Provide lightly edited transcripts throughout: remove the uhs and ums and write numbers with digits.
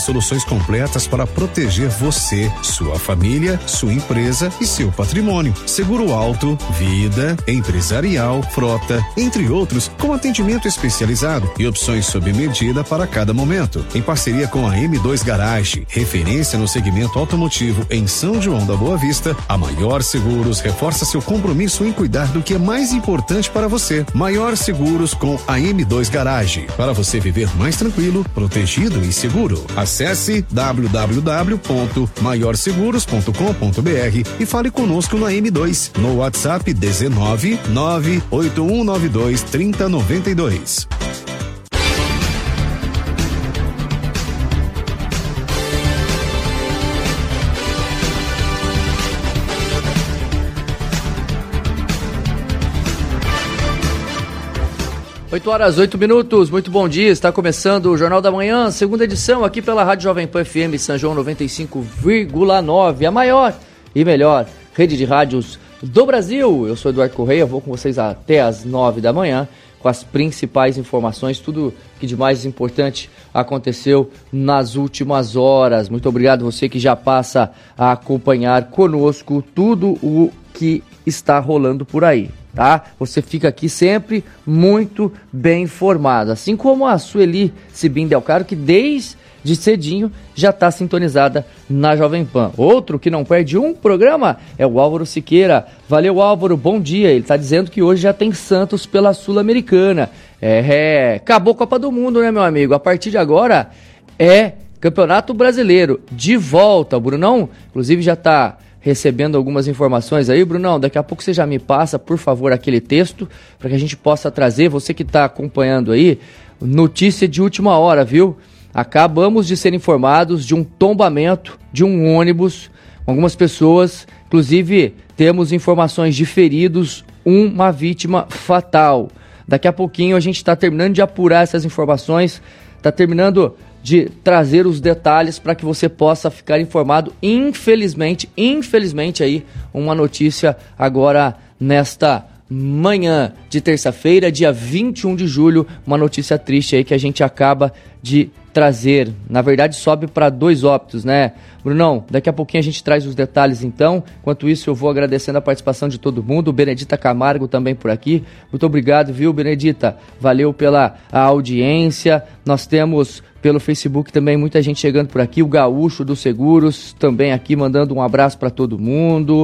Soluções completas para proteger você, sua família, sua empresa e seu patrimônio. Seguro auto, vida, empresarial, frota, entre outros, com atendimento especializado e opções sob medida para cada momento. Em parceria com a M2 Garage, referência no segmento automotivo em São João da Boa Vista, a Maior Seguros reforça seu compromisso em cuidar do que é mais importante para você. Maior Seguros com a M2 Garage, para você viver mais tranquilo, protegido e seguro. Acesse www.maiorseguros.com.br e fale conosco na M2 no WhatsApp 19 98192 3092. Oito horas, 8 minutos, muito bom dia, está começando o Jornal da Manhã, segunda edição aqui pela Rádio Jovem Pan FM São João 95,9, a maior e melhor rede de rádios do Brasil. Eu sou Eduardo Correia, vou com vocês até as 9 da manhã com as principais informações, tudo que de mais importante aconteceu nas últimas horas. Muito obrigado você que já passa a acompanhar conosco tudo o que está rolando por aí. Tá? Você fica aqui sempre muito bem informado, assim como a Sueli Sibim Del Caro, que desde cedinho já está sintonizada na Jovem Pan. Outro que não perde um programa é o Álvaro Siqueira. Valeu, Álvaro, bom dia. Ele está dizendo que hoje já tem Santos pela Sul-Americana. Acabou a Copa do Mundo, né, meu amigo? A partir de agora é Campeonato Brasileiro de volta. O Brunão, inclusive, já está recebendo algumas informações aí. Brunão, daqui a pouco você já me passa, por favor, aquele texto para que a gente possa trazer, você que está acompanhando aí, notícia de última hora, viu? Acabamos de ser informados de um tombamento de um ônibus com algumas pessoas, inclusive temos informações de feridos, uma vítima fatal. Daqui a pouquinho a gente está terminando de apurar essas informações, está terminando de trazer os detalhes para que você possa ficar informado. Infelizmente aí, uma notícia agora nesta manhã de terça-feira, dia 21 de julho, uma notícia triste aí que a gente acaba de trazer. Na verdade, sobe para 2 óbitos, né, Brunão? Daqui a pouquinho a gente traz os detalhes, então. Enquanto isso, eu vou agradecendo a participação de todo mundo. O Benedita Camargo também por aqui. Muito obrigado, viu, Benedita? Valeu pela audiência. Nós temos pelo Facebook também muita gente chegando por aqui. O Gaúcho dos Seguros também aqui mandando um abraço para todo mundo.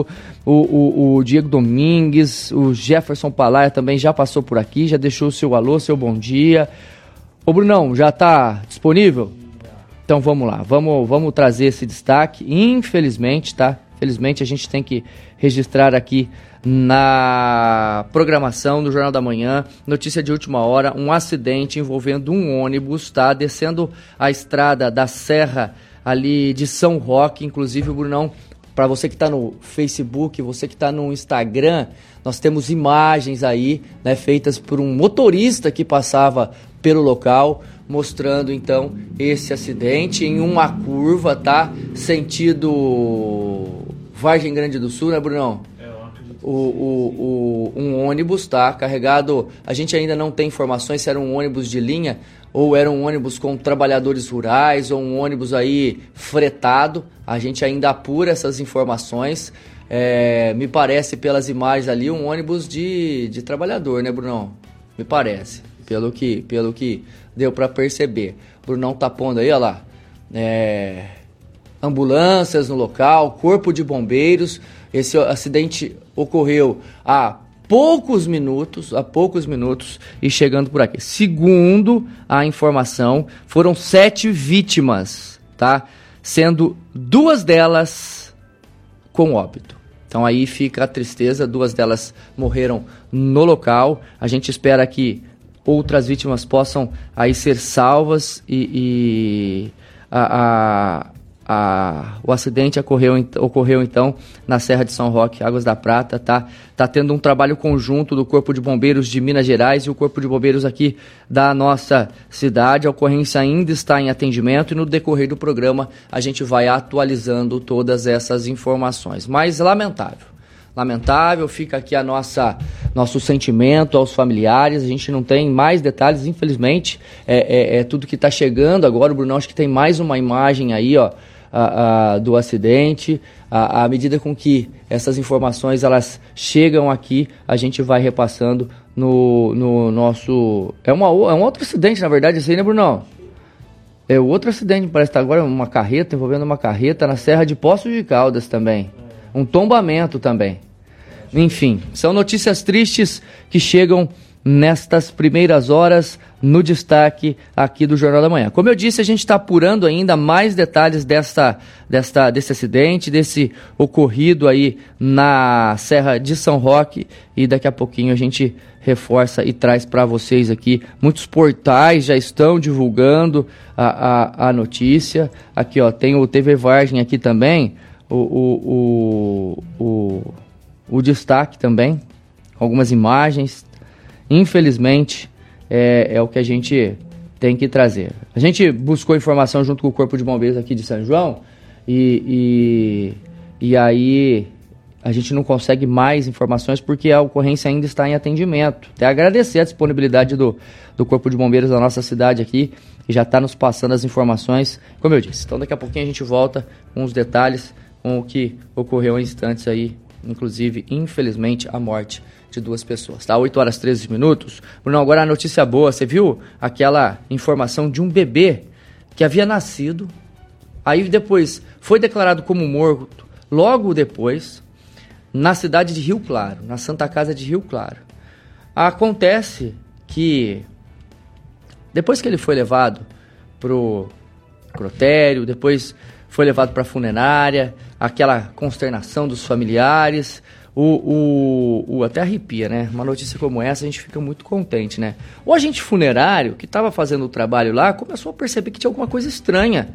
O Diego Domingues, o Jefferson Palaia também já passou por aqui, já deixou o seu alô, seu bom dia. Ô Brunão, já está disponível? Então vamos lá, vamos trazer esse destaque. Infelizmente, tá? Infelizmente a gente tem que registrar aqui na programação do Jornal da Manhã, notícia de última hora, um acidente envolvendo um ônibus, tá? Descendo a estrada da Serra ali de São Roque, inclusive o Brunão, para você que está no Facebook, você que está no Instagram, nós temos imagens aí, né, feitas por um motorista que passava pelo local, mostrando então esse acidente em uma curva, tá? Sentido Vargem Grande do Sul, né, Brunão? Um ônibus, tá? Carregado, a gente ainda não tem informações se era um ônibus de linha ou era um ônibus com trabalhadores rurais ou um ônibus aí fretado. A gente ainda apura essas informações. Me parece pelas imagens ali um ônibus de trabalhador, né, Brunão? Me parece, pelo que deu para perceber. O Brunão tá pondo aí, ó lá, ambulâncias no local, corpo de bombeiros. Esse acidente ocorreu há poucos minutos e chegando por aqui. Segundo a informação, foram 7 vítimas, tá? Sendo 2 delas com óbito. Então aí fica a tristeza, 2 delas morreram no local. A gente espera que outras vítimas possam aí ser salvas e o acidente ocorreu então na Serra de São Roque, Águas da Prata, tá tendo um trabalho conjunto do Corpo de Bombeiros de Minas Gerais e o Corpo de Bombeiros aqui da nossa cidade. A ocorrência ainda está em atendimento e no decorrer do programa a gente vai atualizando todas essas informações. Mas lamentável lamentável, fica aqui nosso sentimento aos familiares. A gente não tem mais detalhes, infelizmente, tudo que está chegando agora. O Brunão, acho que tem mais uma imagem aí, ó, do acidente. À medida com que essas informações elas chegam aqui, a gente vai repassando no nosso... É um outro acidente, na verdade, esse aí, né, Brunão? É outro acidente, parece que está agora uma carreta, envolvendo uma carreta na Serra de Poços de Caldas também. Um tombamento também. Enfim, são notícias tristes que chegam nestas primeiras horas no destaque aqui do Jornal da Manhã. Como eu disse, a gente está apurando ainda mais detalhes desse acidente, desse ocorrido aí na Serra de São Roque, e daqui a pouquinho a gente reforça e traz para vocês aqui. Muitos portais já estão divulgando a notícia. Aqui, ó, tem o TV Vargem aqui também, o destaque também, algumas imagens. Infelizmente, é o que a gente tem que trazer. A gente buscou informação junto com o Corpo de Bombeiros aqui de São João e aí a gente não consegue mais informações porque a ocorrência ainda está em atendimento. Até agradecer a disponibilidade do Corpo de Bombeiros da nossa cidade aqui, que já está nos passando as informações, como eu disse. Então daqui a pouquinho a gente volta com os detalhes, com o que ocorreu em instantes aí, inclusive, infelizmente, a morte de 2 pessoas, tá? 8 horas 13 minutos. Bruno, agora a notícia boa, você viu aquela informação de um bebê que havia nascido, aí depois foi declarado como morto, logo depois, na cidade de Rio Claro, na Santa Casa de Rio Claro. Acontece que, depois que ele foi levado pro crotério, depois foi levado para a funerária, aquela consternação dos familiares, até arrepia, né? Uma notícia como essa a gente fica muito contente, né? O agente funerário que estava fazendo o trabalho lá começou a perceber que tinha alguma coisa estranha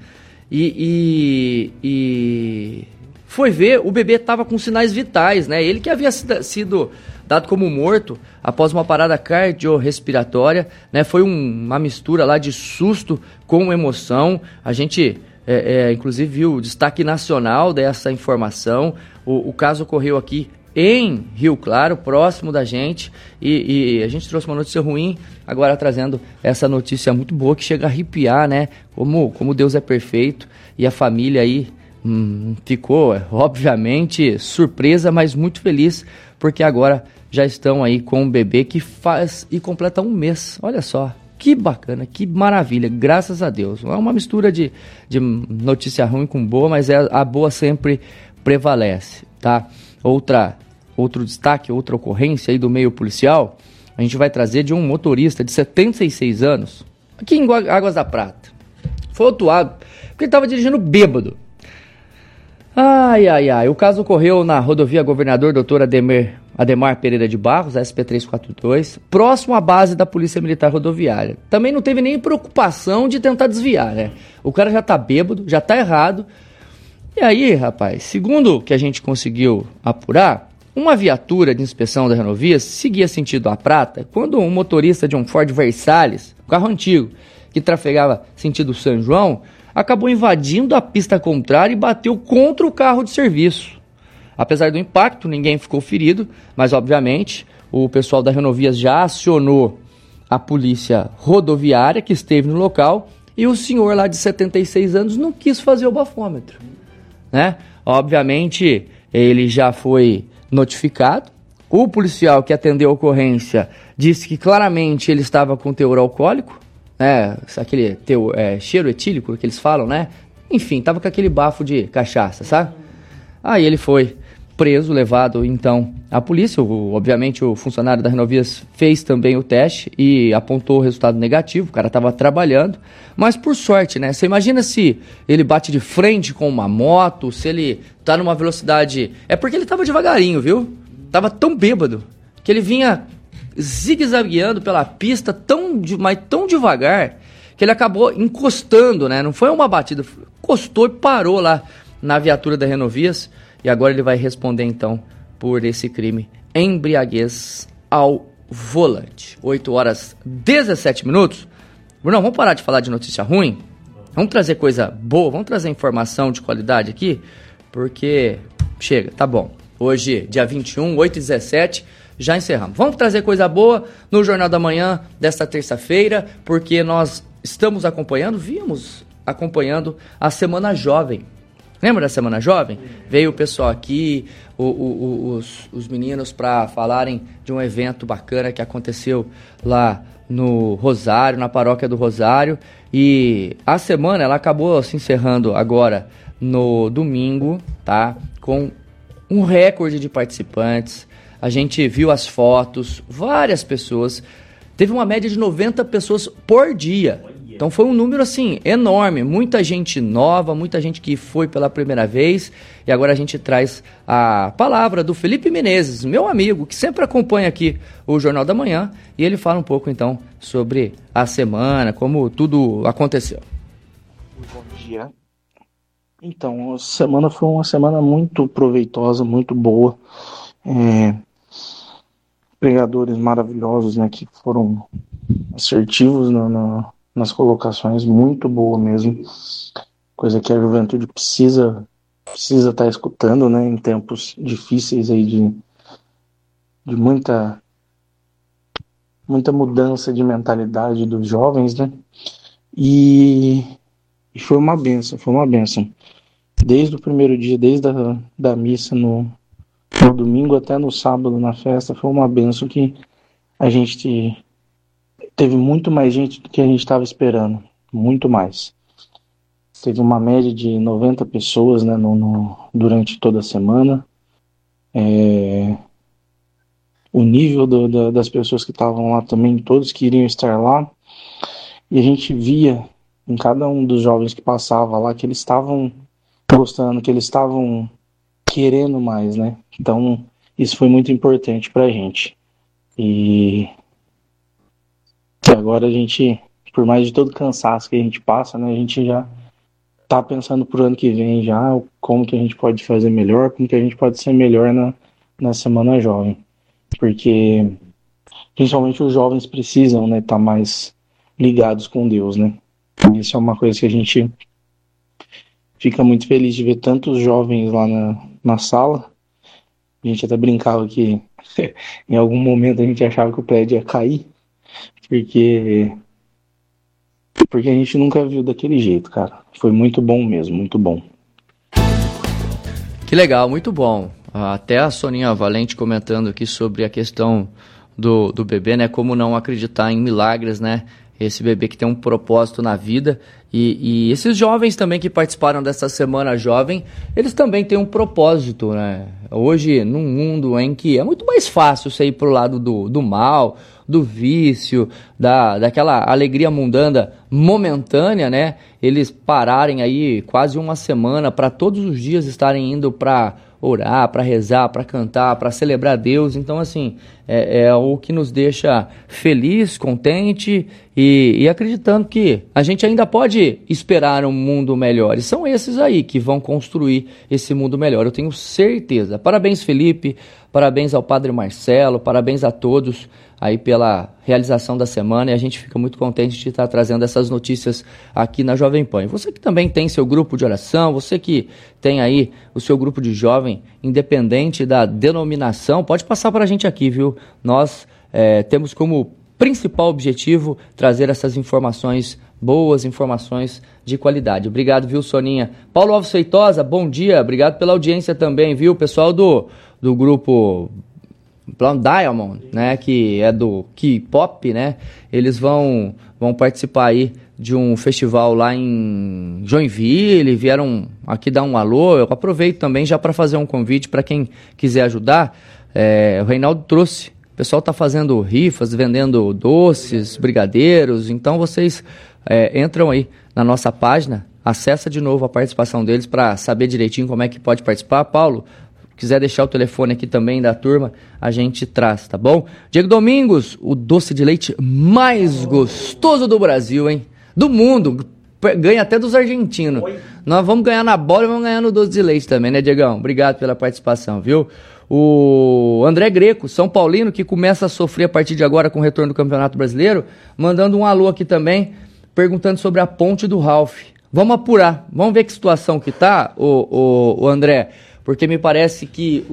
e foi ver, o bebê estava com sinais vitais, né? Ele que havia sido dado como morto após uma parada cardiorrespiratória, né? Foi uma mistura lá de susto com emoção. A gente inclusive viu o destaque nacional dessa informação. O caso ocorreu aqui em Rio Claro, próximo da gente, e a gente trouxe uma notícia ruim, agora trazendo essa notícia muito boa que chega a arrepiar, né? Como Deus é perfeito, e a família aí ficou, obviamente, surpresa, mas muito feliz, porque agora já estão aí com um bebê que faz e completa 1 mês. Olha só, que bacana, que maravilha, graças a Deus. É uma mistura de notícia ruim com boa, mas a boa sempre prevalece, tá? Outro destaque, outra ocorrência aí do meio policial, a gente vai trazer de um motorista de 76 anos, aqui em Águas da Prata. Foi autuado porque ele estava dirigindo bêbado. O caso ocorreu na rodovia Governador Dr. Ademar Pereira de Barros, SP-342, próximo à base da Polícia Militar Rodoviária. Também não teve nem preocupação de tentar desviar, né? O cara já tá bêbado, já tá errado. E aí, rapaz, segundo o que a gente conseguiu apurar, uma viatura de inspeção da Renovias seguia sentido à Prata quando um motorista de um Ford Versalhes, um carro antigo, que trafegava sentido São João, acabou invadindo a pista contrária e bateu contra o carro de serviço. Apesar do impacto, ninguém ficou ferido, mas obviamente o pessoal da Renovias já acionou a polícia rodoviária que esteve no local e o senhor lá de 76 anos não quis fazer o bafômetro, né? Obviamente ele já foi notificado. O policial que atendeu a ocorrência disse que claramente ele estava com teor alcoólico, né? Aquele cheiro etílico que eles falam, né? Enfim, estava com aquele bafo de cachaça, sabe? Aí ele foi preso, levado então à polícia. Obviamente o funcionário da Renovias fez também o teste e apontou o resultado negativo. O cara estava trabalhando, mas por sorte, né? Você imagina se ele bate de frente com uma moto, se ele tá numa velocidade... É porque ele estava devagarinho, viu? Tava tão bêbado que ele vinha zigue-zagueando pela pista mas tão devagar que ele acabou encostando, né? Não foi uma batida, encostou e parou lá na viatura da Renovias. E agora ele vai responder, então, por esse crime, embriaguez ao volante. 8 horas 17 minutos. Bruno, vamos parar de falar de notícia ruim? Vamos trazer coisa boa, vamos trazer informação de qualidade aqui? Porque, chega, tá bom. Hoje, dia 21, 8h17, já encerramos. Vamos trazer coisa boa no Jornal da Manhã desta terça-feira, porque nós estamos vimos acompanhando a Semana Jovem. Lembra da Semana Jovem? Veio o pessoal aqui, os meninos, para falarem de um evento bacana que aconteceu lá no Rosário, na paróquia do Rosário. E a semana ela acabou se encerrando agora no domingo, tá? Com um recorde de participantes. A gente viu as fotos, várias pessoas. Teve uma média de 90 pessoas por dia. Então foi um número assim enorme, muita gente nova, muita gente que foi pela primeira vez. E agora a gente traz a palavra do Felipe Menezes, meu amigo, que sempre acompanha aqui o Jornal da Manhã, e ele fala um pouco então sobre a semana, como tudo aconteceu. Bom dia. Então, a semana foi uma semana muito proveitosa, muito boa. Pregadores maravilhosos, né, que foram assertivos nas colocações, muito boa mesmo, coisa que a juventude precisa estar escutando, né, em tempos difíceis aí de muita mudança de mentalidade dos jovens, né, e foi uma bênção, desde o primeiro dia, desde da missa no domingo até no sábado na festa, foi uma bênção que a gente teve muito mais gente do que a gente estava esperando, muito mais. Teve uma média de 90 pessoas, né, durante toda a semana. O nível das pessoas que estavam lá também, todos queriam estar lá. E a gente via em cada um dos jovens que passava lá que eles estavam gostando, que eles estavam querendo mais, né? Então, isso foi muito importante pra gente. E agora a gente, por mais de todo o cansaço que a gente passa, né, a gente já tá pensando pro ano que vem já, como que a gente pode fazer melhor, como que a gente pode ser melhor na Semana Jovem. Porque, principalmente os jovens precisam, né, tá mais ligados com Deus, né. Isso é uma coisa que a gente fica muito feliz de ver tantos jovens lá na sala. A gente até brincava que em algum momento a gente achava que o prédio ia cair, porque a gente nunca viu daquele jeito, cara. Foi muito bom mesmo, muito bom. Que legal, muito bom. Até a Soninha Valente comentando aqui sobre a questão do bebê, né? Como não acreditar em milagres, né? Esse bebê que tem um propósito na vida. E esses jovens também que participaram dessa Semana Jovem, eles também têm um propósito, né? Hoje, num mundo em que é muito mais fácil você ir pro lado do mal, do vício, daquela alegria mundana momentânea, né? Eles pararem aí quase uma semana para todos os dias estarem indo para orar, para rezar, para cantar, para celebrar Deus. Então, assim, é o que nos deixa feliz, contente e acreditando que a gente ainda pode esperar um mundo melhor. E são esses aí que vão construir esse mundo melhor, eu tenho certeza. Parabéns, Felipe, parabéns ao Padre Marcelo, parabéns a todos aí pela realização da semana, e a gente fica muito contente de estar trazendo essas notícias aqui na Jovem Pan. E você que também tem seu grupo de oração, você que tem aí o seu grupo de jovem, independente da denominação, pode passar para a gente aqui, viu? Nós temos como principal objetivo trazer essas informações, boas informações de qualidade. Obrigado, viu, Soninha? Paulo Alves Feitosa, bom dia, obrigado pela audiência também, viu? Pessoal do grupo Blonde Diamond, né, que é do K-pop, né, eles vão participar aí de um festival lá em Joinville, vieram aqui dar um alô. Eu aproveito também já para fazer um convite para quem quiser ajudar. O Reinaldo trouxe, o pessoal está fazendo rifas, vendendo doces, brigadeiros, então vocês entram aí na nossa página, acessa de novo a participação deles para saber direitinho como é que pode participar. Paulo, quiser deixar o telefone aqui também da turma, a gente traz, tá bom? Diego Domingos, o doce de leite mais gostoso do Brasil, hein? Do mundo, ganha até dos argentinos. Oi. Nós vamos ganhar na bola e vamos ganhar no doce de leite também, né, Diegão? Obrigado pela participação, viu? O André Greco, São Paulino, que começa a sofrer a partir de agora com o retorno do Campeonato Brasileiro, mandando um alô aqui também, perguntando sobre a ponte do Ralph. Vamos apurar, vamos ver que situação que tá, o André, porque me parece que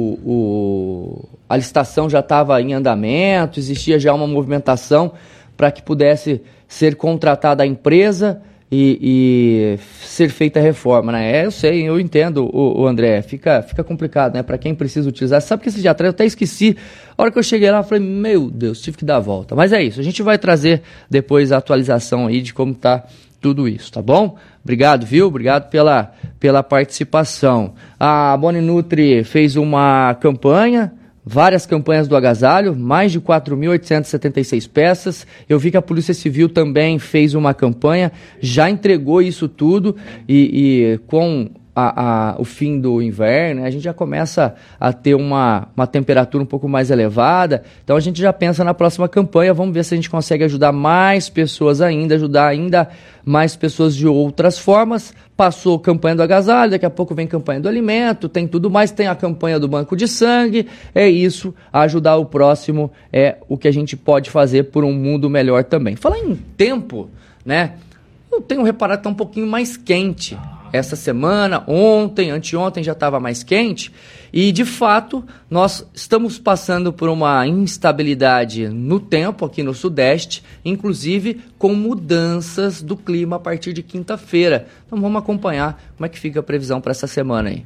a licitação já estava em andamento, existia já uma movimentação para que pudesse ser contratada a empresa e ser feita a reforma, né? Eu sei, eu entendo, o André, fica complicado, né? Para quem precisa utilizar. Sabe que esse dia atrás eu até esqueci. A hora que eu cheguei lá, eu falei, meu Deus, tive que dar a volta. Mas é isso, a gente vai trazer depois a atualização aí de como tá tudo isso, tá bom? Obrigado, viu? Obrigado pela participação. A Boni Nutri fez uma campanha, várias campanhas do agasalho, mais de 4.876 peças. Eu vi que a Polícia Civil também fez uma campanha, já entregou isso tudo e com o fim do inverno, a gente já começa a ter uma temperatura um pouco mais elevada, então a gente já pensa na próxima campanha, vamos ver se a gente consegue ajudar mais pessoas ainda, ajudar ainda mais pessoas de outras formas. Passou a campanha do agasalho, daqui a pouco vem campanha do alimento, tem tudo mais, tem a campanha do banco de sangue, é isso, ajudar o próximo é o que a gente pode fazer por um mundo melhor também. Falar em tempo, né, eu tenho reparado que está um pouquinho mais quente. Essa semana, ontem, anteontem já estava mais quente e, de fato, nós estamos passando por uma instabilidade no tempo aqui no Sudeste, inclusive com mudanças do clima a partir de quinta-feira. Então vamos acompanhar como é que fica a previsão para essa semana aí.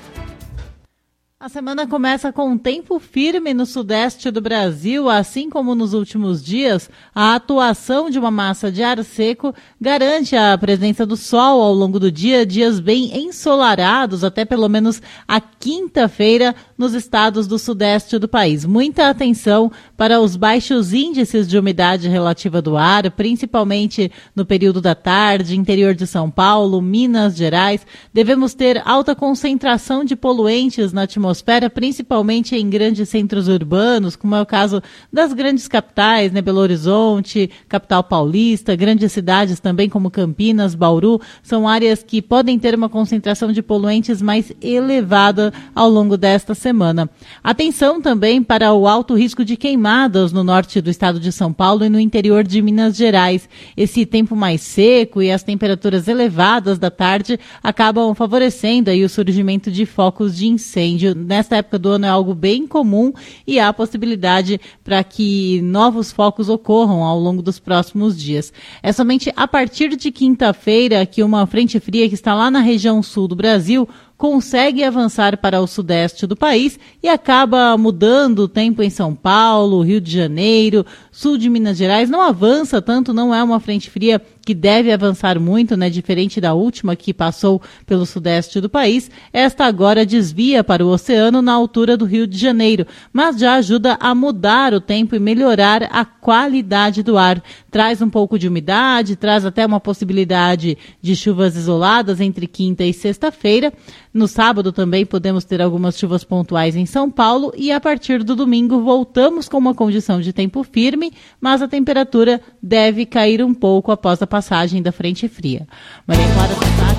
A semana começa com um tempo firme no sudeste do Brasil, assim como nos últimos dias. A atuação de uma massa de ar seco garante a presença do sol ao longo do dia, dias bem ensolarados até pelo menos a quinta-feira nos estados do sudeste do país. Muita atenção para os baixos índices de umidade relativa do ar, principalmente no período da tarde, interior de São Paulo, Minas Gerais. Devemos ter alta concentração de poluentes na atmosfera, principalmente em grandes centros urbanos, como é o caso das grandes capitais, né, Belo Horizonte, capital paulista, grandes cidades também como Campinas, Bauru, são áreas que podem ter uma concentração de poluentes mais elevada ao longo desta semana. Atenção também para o alto risco de queimadas no norte do estado de São Paulo e no interior de Minas Gerais. Esse tempo mais seco e as temperaturas elevadas da tarde acabam favorecendo aí o surgimento de focos de incêndio. Nesta época do ano é algo bem comum e há possibilidade para que novos focos ocorram ao longo dos próximos dias. É somente a partir de quinta-feira que uma frente fria que está lá na região sul do Brasil consegue avançar para o sudeste do país e acaba mudando o tempo em São Paulo, Rio de Janeiro, sul de Minas Gerais. Não avança tanto, não é uma frente fria que deve avançar muito, né? Diferente da última que passou pelo sudeste do país. Esta agora desvia para o oceano na altura do Rio de Janeiro, mas já ajuda a mudar o tempo e melhorar a qualidade do ar. Traz um pouco de umidade, traz até uma possibilidade de chuvas isoladas entre quinta e sexta-feira. No sábado também podemos ter algumas chuvas pontuais em São Paulo e a partir do domingo voltamos com uma condição de tempo firme, mas a temperatura deve cair um pouco após a passagem da frente fria. Maria Clara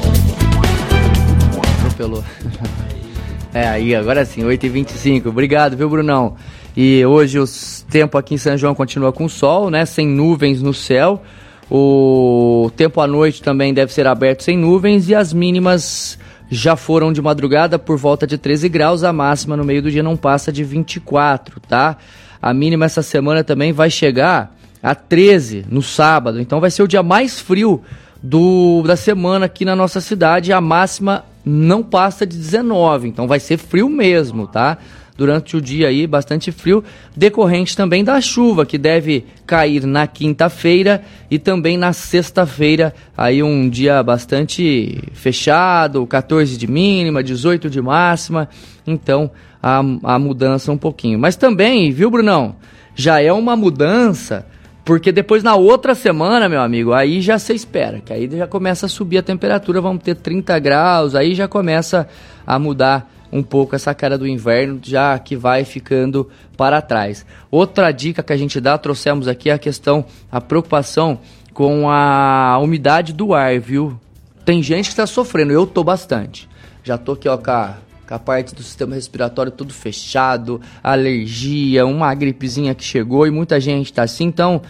atropelou. Aí, agora sim, 8h25. Obrigado, viu, Brunão? E hoje o tempo aqui em São João continua com sol, né? Sem nuvens no céu. O tempo à noite também deve ser aberto sem nuvens e as mínimas já foram de madrugada por volta de 13 graus, a máxima no meio do dia não passa de 24, tá? A mínima essa semana também vai chegar a 13 no sábado, então vai ser o dia mais frio da semana aqui na nossa cidade, a máxima não passa de 19, então vai ser frio mesmo, tá? Durante o dia aí, bastante frio, decorrente também da chuva, que deve cair na quinta-feira e também na sexta-feira, aí um dia bastante fechado, 14 de mínima, 18 de máxima, então a mudança um pouquinho. Mas também, viu, Brunão, já é uma mudança, porque depois na outra semana, meu amigo, aí já se espera, que aí já começa a subir a temperatura, vamos ter 30 graus, aí já começa a mudar um pouco essa cara do inverno, já que vai ficando para trás. Outra dica que a gente dá, trouxemos aqui a preocupação com a umidade do ar, viu? Tem gente que está sofrendo, eu tô bastante. Já tô aqui, ó, com a parte do sistema respiratório tudo fechado, alergia, uma gripezinha que chegou e muita gente tá assim. Então,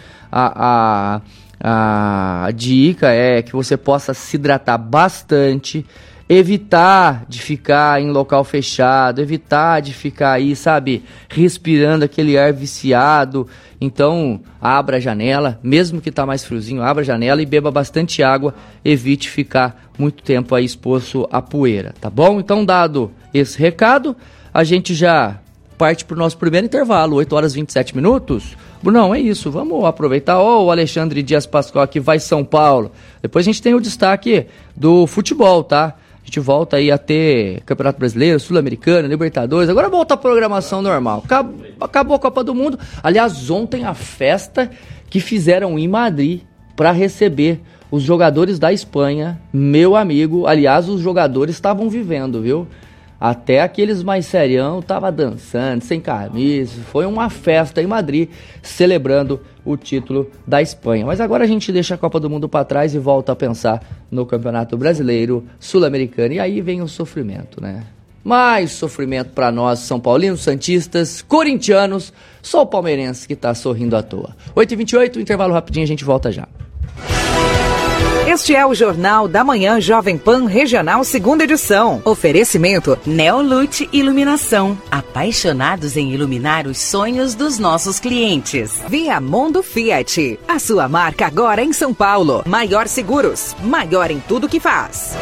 a dica é que você possa se hidratar bastante, evitar de ficar em local fechado, evitar de ficar aí, sabe, respirando aquele ar viciado. Então, abra a janela, mesmo que tá mais friozinho, abra a janela e beba bastante água, evite ficar muito tempo aí exposto à poeira, tá bom? Então, dado esse recado, a gente já parte pro nosso primeiro intervalo, 8 horas e 27 minutos. Brunão, é isso, vamos aproveitar. O Alexandre Dias Pascoal aqui vai São Paulo. Depois a gente tem o destaque do futebol, tá? A gente volta aí a ter Campeonato Brasileiro, Sul-Americano, Libertadores. Agora volta a programação normal. Acabou a Copa do Mundo. Aliás, ontem a festa que fizeram em Madrid para receber os jogadores da Espanha. Meu amigo, aliás, os jogadores estavam vivendo, viu? Até aqueles mais serião estavam dançando, sem camisa. Foi uma festa em Madrid, celebrando o título da Espanha. Mas agora a gente deixa a Copa do Mundo para trás e volta a pensar no Campeonato Brasileiro, Sul-Americano. E aí vem o sofrimento, né? Mais sofrimento para nós, São Paulinos, santistas, corintianos. Só o palmeirense que tá sorrindo à toa. 8h28, intervalo rapidinho, a gente volta já. Este é o Jornal da Manhã Jovem Pan Regional, segunda edição. Oferecimento Neolute Iluminação. Apaixonados em iluminar os sonhos dos nossos clientes. Viamundo Fiat. A sua marca agora em São Paulo. Maior Seguros. Maior em tudo que faz.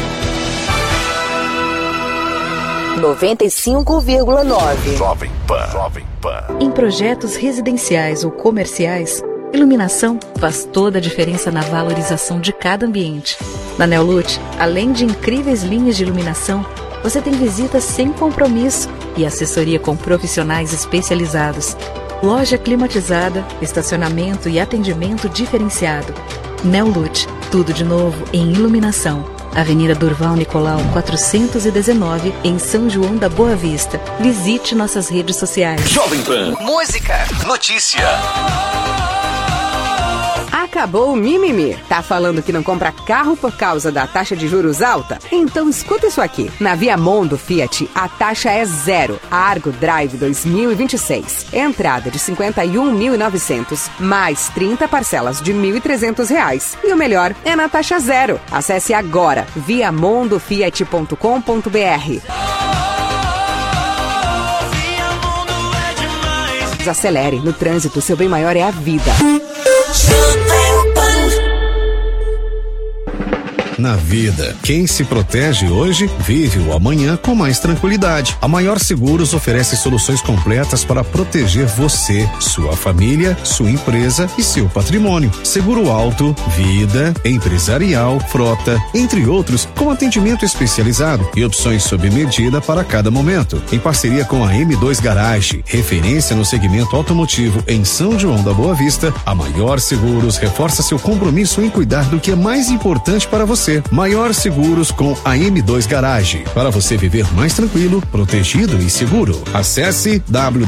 95,9. Jovem Pan. Em projetos residenciais ou comerciais, iluminação faz toda a diferença na valorização de cada ambiente. Na Neolute, além de incríveis linhas de iluminação, você tem visitas sem compromisso e assessoria com profissionais especializados. Loja climatizada, estacionamento e atendimento diferenciado. Neolute, tudo de novo em iluminação. Avenida Durval Nicolau 419, em São João da Boa Vista. Visite nossas redes sociais. Jovem Pan. Música. Notícia. Acabou o mimimi. Tá falando que não compra carro por causa da taxa de juros alta? Então escuta isso aqui. Na Viamundo Fiat, a taxa é zero. Argo Drive 2026. Entrada de R$ 51.900, mais 30 parcelas de R$ 1.300. E o melhor é na taxa zero. Acesse agora viamundofiat.com.br. Desacelere. No trânsito, seu bem maior é a vida. Na vida, quem se protege hoje, vive o amanhã com mais tranquilidade. A Maior Seguros oferece soluções completas para proteger você, sua família, sua empresa e seu patrimônio. Seguro auto, vida, empresarial, frota, entre outros, com atendimento especializado e opções sob medida para cada momento. Em parceria com a M2 Garage, referência no segmento automotivo em São João da Boa Vista, a Maior Seguros reforça seu compromisso em cuidar do que é mais importante para você. Maior Seguros com a M2 Garage, para você viver mais tranquilo, protegido e seguro. Acesse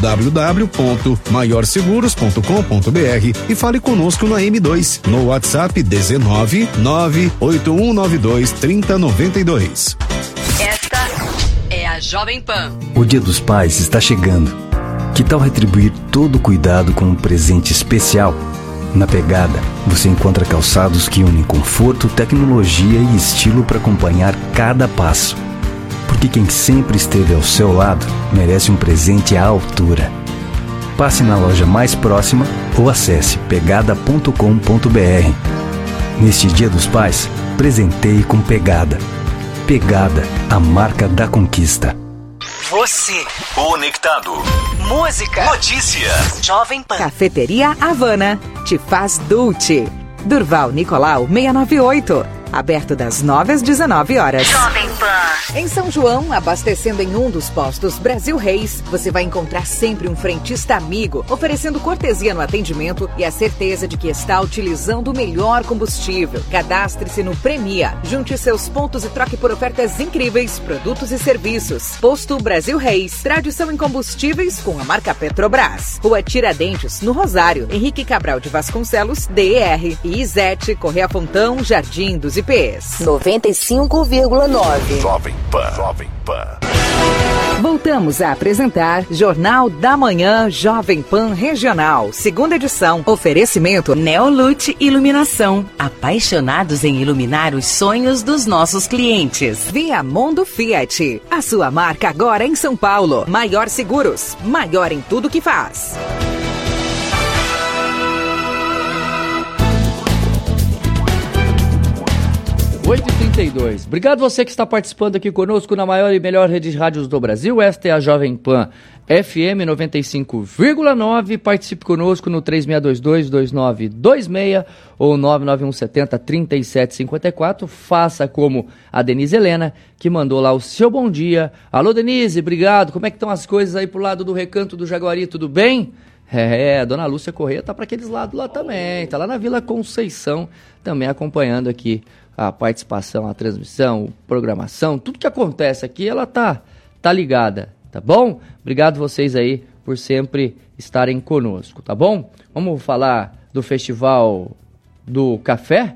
www.maiorseguros.com.br e fale conosco na M2 no WhatsApp 19 98192 3092. Esta é a Jovem Pan. O Dia dos Pais está chegando. Que tal retribuir todo o cuidado com um presente especial? Na Pegada, você encontra calçados que unem conforto, tecnologia e estilo para acompanhar cada passo. Porque quem sempre esteve ao seu lado merece um presente à altura. Passe na loja mais próxima ou acesse pegada.com.br. Neste Dia dos Pais, presenteie com Pegada. Pegada, a marca da conquista. Você. Conectado. Música. Notícia. Jovem Pan. Cafeteria Havana te faz Dulce. Durval Nicolau 698. Aberto das 9 às 19 horas. Jovem Pan. Em São João, abastecendo em um dos postos Brasil Reis, você vai encontrar sempre um frentista amigo, oferecendo cortesia no atendimento e a certeza de que está utilizando o melhor combustível. Cadastre-se no Premia, junte seus pontos e troque por ofertas incríveis, produtos e serviços. Posto Brasil Reis, tradição em combustíveis com a marca Petrobras. Rua Tiradentes, no Rosário, Henrique Cabral de Vasconcelos, DER. E Izete, Correia Fontão, Jardim dos IPs. 95,9. Jovem Pan. Voltamos a apresentar Jornal da Manhã Jovem Pan Regional, segunda edição. Oferecimento Neolute Iluminação. Apaixonados em iluminar os sonhos dos nossos clientes. Viamundo Fiat, a sua marca agora em São Paulo. Maior Seguros, maior em tudo que faz. 8h32. Obrigado você que está participando aqui conosco na maior e melhor rede de rádios do Brasil. Esta é a Jovem Pan FM 95,9. Participe conosco no 3622-2926 ou 99170-3754. Faça como a Denise Helena, que mandou lá o seu bom dia. Alô, Denise, obrigado. Como é que estão as coisas aí pro lado do Recanto do Jaguari? Tudo bem? A dona Lúcia Corrêa tá para aqueles lados lá também. Tá lá na Vila Conceição, também acompanhando aqui a participação, a transmissão, a programação, tudo que acontece aqui, ela tá ligada, tá bom? Obrigado vocês aí por sempre estarem conosco, tá bom? Vamos falar do Festival do Café?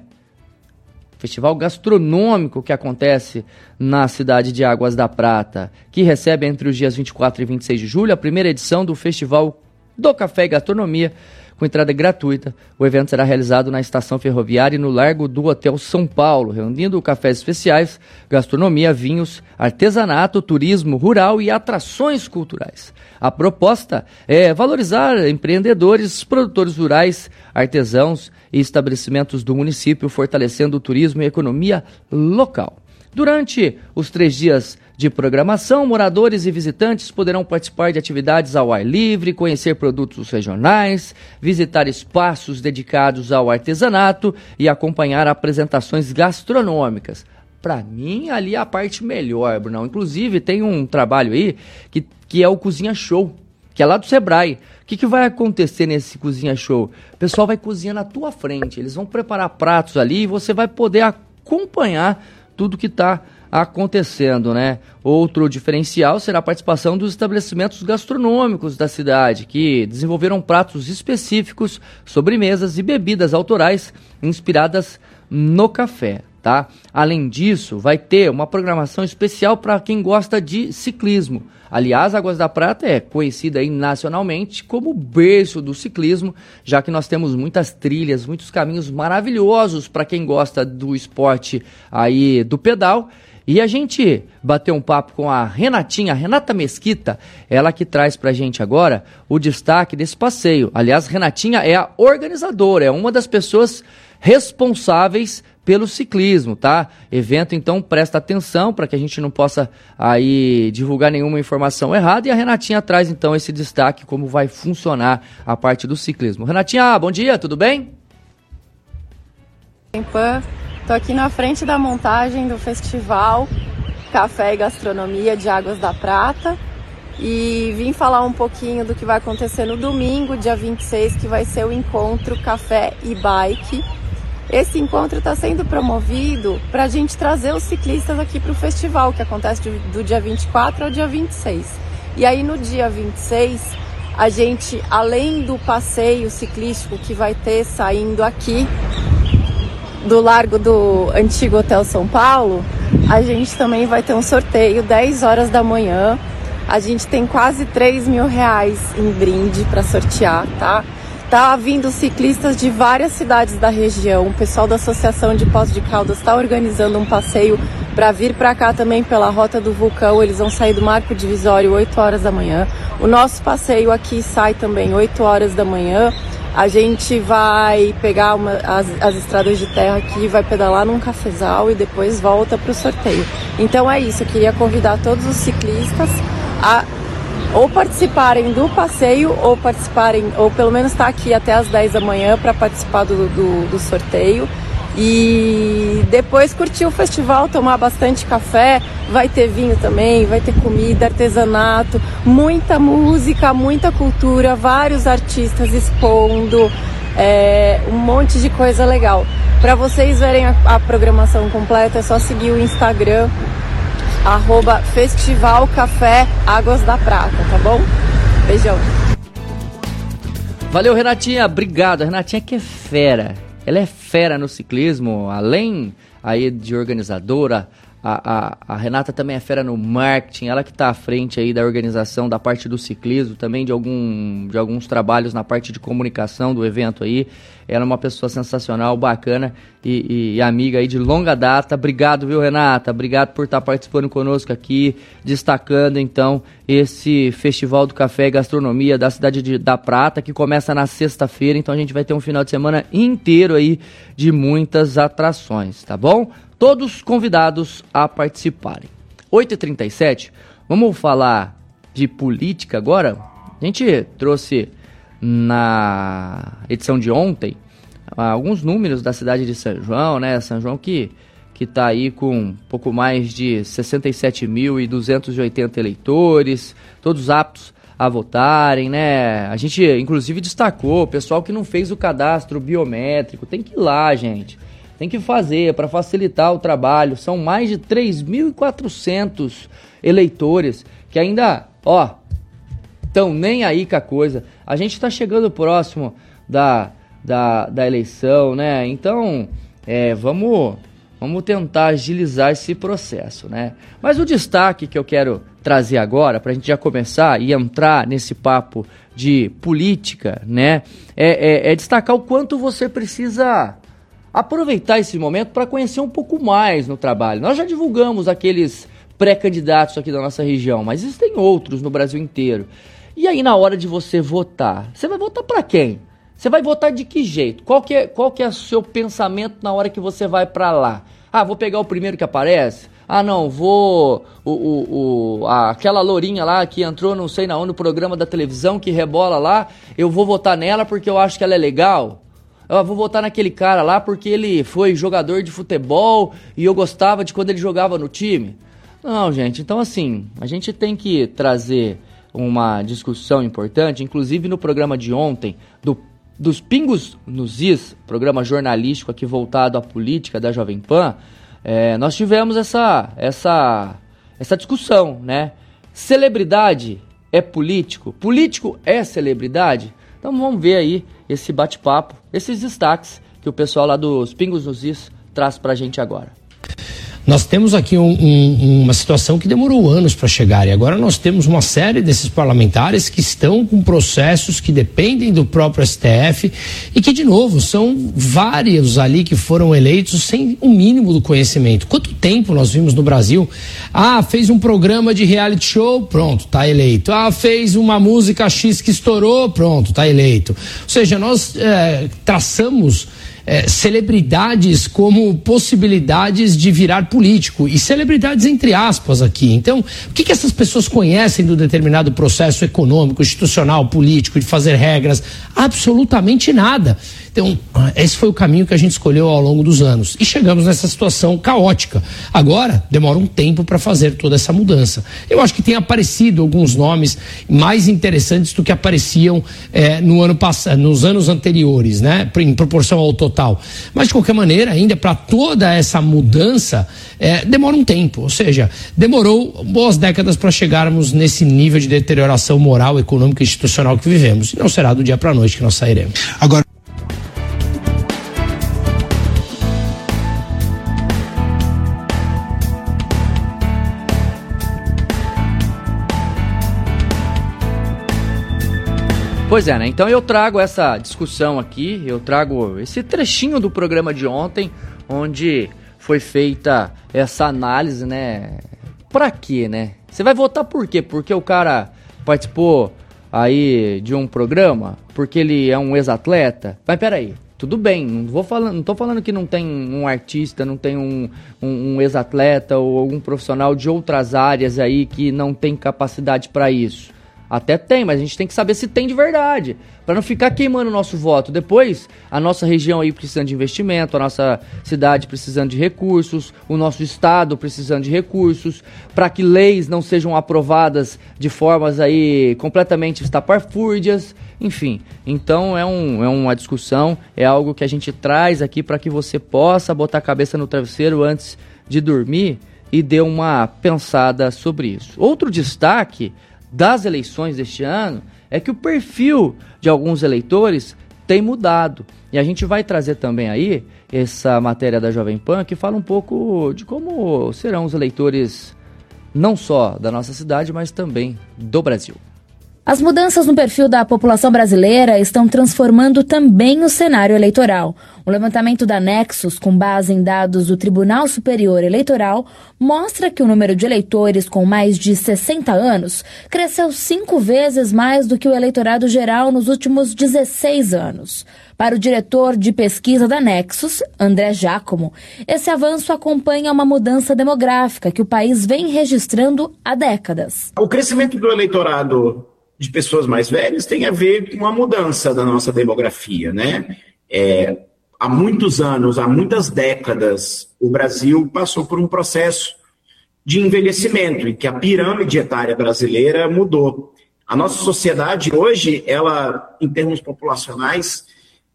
Festival gastronômico que acontece na cidade de Águas da Prata, que recebe entre os dias 24 e 26 de julho a primeira edição do Festival do Café e Gastronomia, com entrada gratuita. O evento será realizado na estação ferroviária e no Largo do Hotel São Paulo, reunindo cafés especiais, gastronomia, vinhos, artesanato, turismo rural e atrações culturais. A proposta é valorizar empreendedores, produtores rurais, artesãos e estabelecimentos do município, fortalecendo o turismo e a economia local. Durante os 3 dias de programação, moradores e visitantes poderão participar de atividades ao ar livre, conhecer produtos regionais, visitar espaços dedicados ao artesanato e acompanhar apresentações gastronômicas. Para mim, ali é a parte melhor, Brunão. Inclusive, tem um trabalho aí que é o Cozinha Show, que é lá do Sebrae. O que vai acontecer nesse Cozinha Show? O pessoal vai cozinhar na tua frente, eles vão preparar pratos ali e você vai poder acompanhar tudo que está acontecendo, né? Outro diferencial será a participação dos estabelecimentos gastronômicos da cidade, que desenvolveram pratos específicos, sobremesas e bebidas autorais inspiradas no café, tá? Além disso, vai ter uma programação especial para quem gosta de ciclismo. Aliás, Águas da Prata é conhecida aí nacionalmente como berço do ciclismo, já que nós temos muitas trilhas, muitos caminhos maravilhosos para quem gosta do esporte aí do pedal. E a gente bateu um papo com a Renata Mesquita, ela que traz pra gente agora o destaque desse passeio. Aliás, Renatinha é a organizadora, é uma das pessoas responsáveis pelo ciclismo, tá? Evento, então, presta atenção para que a gente não possa aí divulgar nenhuma informação errada. E a Renatinha traz, então, esse destaque, como vai funcionar a parte do ciclismo. Renatinha, bom dia, tudo bem? Estou aqui na frente da montagem do Festival Café e Gastronomia de Águas da Prata e vim falar um pouquinho do que vai acontecer no domingo, dia 26, que vai ser o encontro Café e Bike. Esse encontro está sendo promovido para a gente trazer os ciclistas aqui para o festival, que acontece do dia 24 ao dia 26. E aí no dia 26, a gente, além do passeio ciclístico que vai ter saindo aqui do Largo do Antigo Hotel São Paulo, a gente também vai ter um sorteio 10 horas da manhã. A gente tem quase R$3.000 em brinde para sortear, tá? Tá vindo ciclistas de várias cidades da região. O pessoal da Associação de Poços de Caldas está organizando um passeio para vir para cá também pela Rota do Vulcão. Eles vão sair do Marco Divisório 8 horas da manhã. O nosso passeio aqui sai também 8 horas da manhã. A gente vai pegar as estradas de terra aqui, vai pedalar num cafezal e depois volta para o sorteio. Então é isso, eu queria convidar todos os ciclistas a ou participarem do passeio ou pelo menos estar aqui até as 10 da manhã para participar do sorteio. E depois curtir o festival, tomar bastante café, vai ter vinho também, vai ter comida, artesanato, muita música, muita cultura, vários artistas expondo, um monte de coisa legal. Para vocês verem a programação completa é só seguir o Instagram, @Festival Café Águas da Prata, tá bom? Beijão. Valeu, Renatinha, obrigado. A Renatinha que é fera. Ela é fera no ciclismo, além aí de organizadora, A Renata também é fera no marketing, ela que está à frente aí da organização da parte do ciclismo, também de alguns trabalhos na parte de comunicação do evento aí. Ela é uma pessoa sensacional, bacana e amiga aí de longa data. Obrigado, viu, Renata? Obrigado por estar participando conosco aqui, destacando então esse Festival do Café e Gastronomia da cidade da Prata, que começa na sexta-feira, então a gente vai ter um final de semana inteiro aí de muitas atrações, tá bom? Todos convidados a participarem. 8h37, vamos falar de política agora? A gente trouxe na edição de ontem alguns números da cidade de São João, né? São João que está aí com um pouco mais de 67.280 eleitores, todos aptos a votarem, né? A gente, inclusive, destacou o pessoal que não fez o cadastro biométrico. Tem que ir lá, gente. Tem que fazer para facilitar o trabalho. São mais de 3.400 eleitores que ainda, estão nem aí com a coisa. A gente está chegando próximo da eleição, né? Então, vamos tentar agilizar esse processo, né? Mas o destaque que eu quero trazer agora, para a gente já começar e entrar nesse papo de política, né? É destacar o quanto você precisa aproveitar esse momento para conhecer um pouco mais no trabalho. Nós já divulgamos aqueles pré-candidatos aqui da nossa região, mas existem outros no Brasil inteiro. E aí, na hora de você votar, você vai votar para quem? Você vai votar de que jeito? Qual que é o seu pensamento na hora que você vai para lá? Vou pegar o primeiro que aparece? Não, vou... aquela lourinha lá que entrou não sei na onde no programa da televisão, que rebola lá, eu vou votar nela porque eu acho que ela é legal. Eu vou votar naquele cara lá porque ele foi jogador de futebol e eu gostava de quando ele jogava no time. Não, gente, então assim, a gente tem que trazer uma discussão importante, inclusive no programa de ontem, dos Pingos nos Is, programa jornalístico aqui voltado à política da Jovem Pan, nós tivemos essa discussão, né? Celebridade é político? Político é celebridade? Então vamos ver aí esse bate-papo, esses destaques que o pessoal lá dos Pingos nos Is traz pra gente agora. Nós temos aqui uma situação que demorou anos para chegar e agora nós temos uma série desses parlamentares que estão com processos que dependem do próprio STF e que, de novo, são vários ali que foram eleitos sem o mínimo do conhecimento. Quanto tempo nós vimos no Brasil? Fez um programa de reality show, pronto, tá eleito. Fez uma música X que estourou, pronto, tá eleito. Ou seja, nós traçamos celebridades como possibilidades de virar político e celebridades entre aspas aqui. Então, o que essas pessoas conhecem do determinado processo econômico, institucional, político, de fazer regras? Absolutamente nada. Então, esse foi o caminho que a gente escolheu ao longo dos anos e chegamos nessa situação caótica. Agora, demora um tempo para fazer toda essa mudança. Eu acho que tem aparecido alguns nomes mais interessantes do que apareciam nos anos anteriores, né? Em proporção ao total. Mas, de qualquer maneira, ainda para toda essa mudança, demora um tempo. Ou seja, demorou boas décadas para chegarmos nesse nível de deterioração moral, econômica e institucional que vivemos. E não será do dia para a noite que nós sairemos. Agora, Pois é, né? Então eu trago essa discussão aqui, eu trago esse trechinho do programa de ontem, onde foi feita essa análise, né? Pra quê, né? Você vai votar por quê? Porque o cara participou aí de um programa? Porque ele é um ex-atleta? Mas peraí, tudo bem, não tô falando que não tem um artista, não tem um ex-atleta ou algum profissional de outras áreas aí que não tem capacidade pra isso. Até tem, mas a gente tem que saber se tem de verdade, para não ficar queimando o nosso voto. Depois, a nossa região aí precisando de investimento, a nossa cidade precisando de recursos, o nosso estado precisando de recursos, para que leis não sejam aprovadas de formas aí completamente estapafúrdias, enfim. Então é uma discussão, é algo que a gente traz aqui para que você possa botar a cabeça no travesseiro antes de dormir e dê uma pensada sobre isso. Outro destaque das eleições deste ano é que o perfil de alguns eleitores tem mudado. E a gente vai trazer também aí essa matéria da Jovem Pan, que fala um pouco de como serão os eleitores não só da nossa cidade, mas também do Brasil. As mudanças no perfil da população brasileira estão transformando também o cenário eleitoral. O levantamento da Nexus, com base em dados do Tribunal Superior Eleitoral, mostra que o número de eleitores com mais de 60 anos cresceu 5 vezes mais do que o eleitorado geral nos últimos 16 anos. Para o diretor de pesquisa da Nexus, André Giacomo, esse avanço acompanha uma mudança demográfica que o país vem registrando há décadas. O crescimento do eleitorado de pessoas mais velhas tem a ver com a mudança da nossa demografia, né? Há muitos anos, há muitas décadas, o Brasil passou por um processo de envelhecimento, em que a pirâmide etária brasileira mudou. A nossa sociedade hoje, ela, em termos populacionais,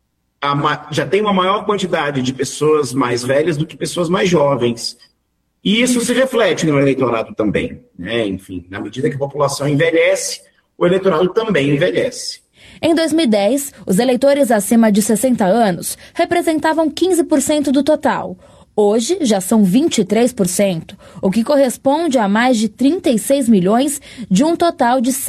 já tem uma maior quantidade de pessoas mais velhas do que pessoas mais jovens. E isso se reflete no eleitorado também, né? Enfim, na medida que a população envelhece, o eleitorado também envelhece. Em 2010, os eleitores acima de 60 anos representavam 15% do total. Hoje, já são 23%, o que corresponde a mais de 36 milhões de um total de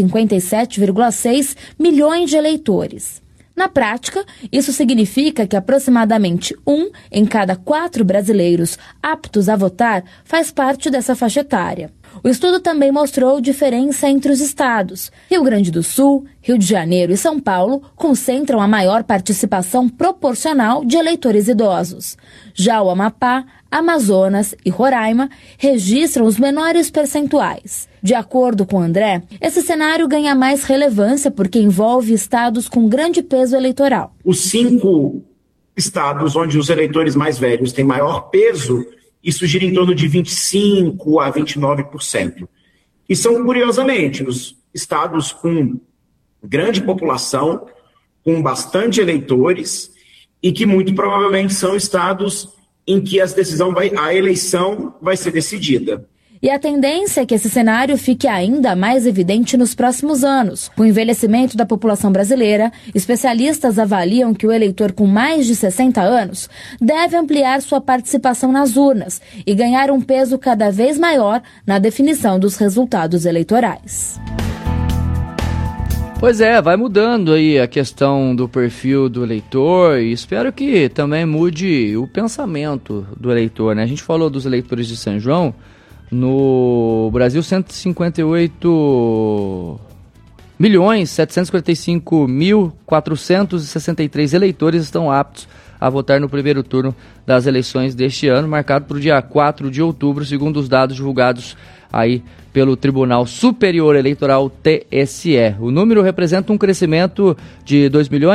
157,6 milhões de eleitores. Na prática, isso significa que aproximadamente 1 em cada 4 brasileiros aptos a votar faz parte dessa faixa etária. O estudo também mostrou diferença entre os estados. Rio Grande do Sul, Rio de Janeiro e São Paulo concentram a maior participação proporcional de eleitores idosos. Já o Amapá, Amazonas e Roraima registram os menores percentuais. De acordo com André, esse cenário ganha mais relevância porque envolve estados com grande peso eleitoral. Os 5 estados onde os eleitores mais velhos têm maior peso, isso gira em torno de 25% a 29%. E são, curiosamente, os estados com grande população, com bastante eleitores, e que muito provavelmente são estados em que a eleição vai ser decidida. E a tendência é que esse cenário fique ainda mais evidente nos próximos anos. Com o envelhecimento da população brasileira, especialistas avaliam que o eleitor com mais de 60 anos deve ampliar sua participação nas urnas e ganhar um peso cada vez maior na definição dos resultados eleitorais. Pois é, vai mudando aí a questão do perfil do eleitor e espero que também mude o pensamento do eleitor, né? A gente falou dos eleitores de São João. No Brasil, 158.745.463 eleitores estão aptos a votar no primeiro turno das eleições deste ano, marcado para o dia 4 de outubro, segundo os dados divulgados aí pelo Tribunal Superior Eleitoral, TSE. O número representa um crescimento de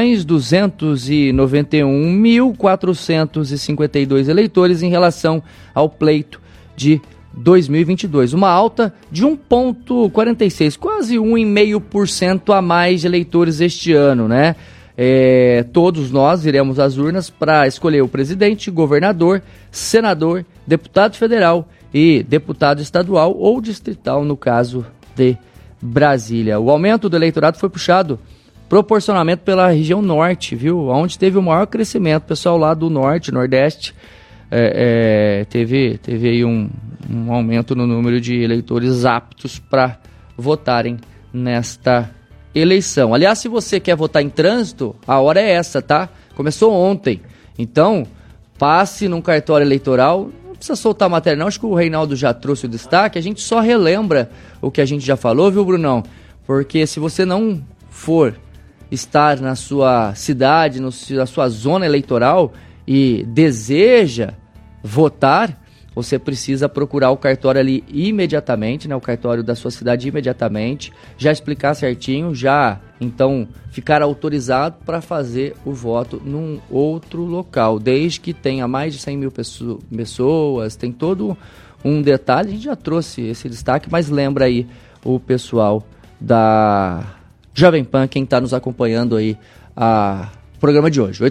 2.291.452 eleitores em relação ao pleito de 2022, uma alta de 1,46, quase 1,5% a mais de eleitores este ano, né? Todos nós iremos às urnas para escolher o presidente, governador, senador, deputado federal e deputado estadual ou distrital, no caso de Brasília. O aumento do eleitorado foi puxado proporcionalmente pela região norte, viu? Onde teve o maior crescimento. O pessoal lá do norte, nordeste, teve aí um aumento no número de eleitores aptos para votarem nesta eleição. Aliás, se você quer votar em trânsito, a hora é essa, tá? Começou ontem. Então, passe num cartório eleitoral. Não precisa soltar a matéria não, acho que o Reinaldo já trouxe o destaque. A gente só relembra o que a gente já falou, viu, Brunão? Porque se você não for estar na sua cidade, na sua zona eleitoral e deseja votar, você precisa procurar o cartório ali imediatamente, né, o cartório da sua cidade imediatamente, já explicar certinho, já então ficar autorizado para fazer o voto num outro local, desde que tenha mais de 100 mil pessoas, tem todo um detalhe, a gente já trouxe esse destaque, mas lembra aí o pessoal da Jovem Pan, quem está nos acompanhando aí a programa de hoje.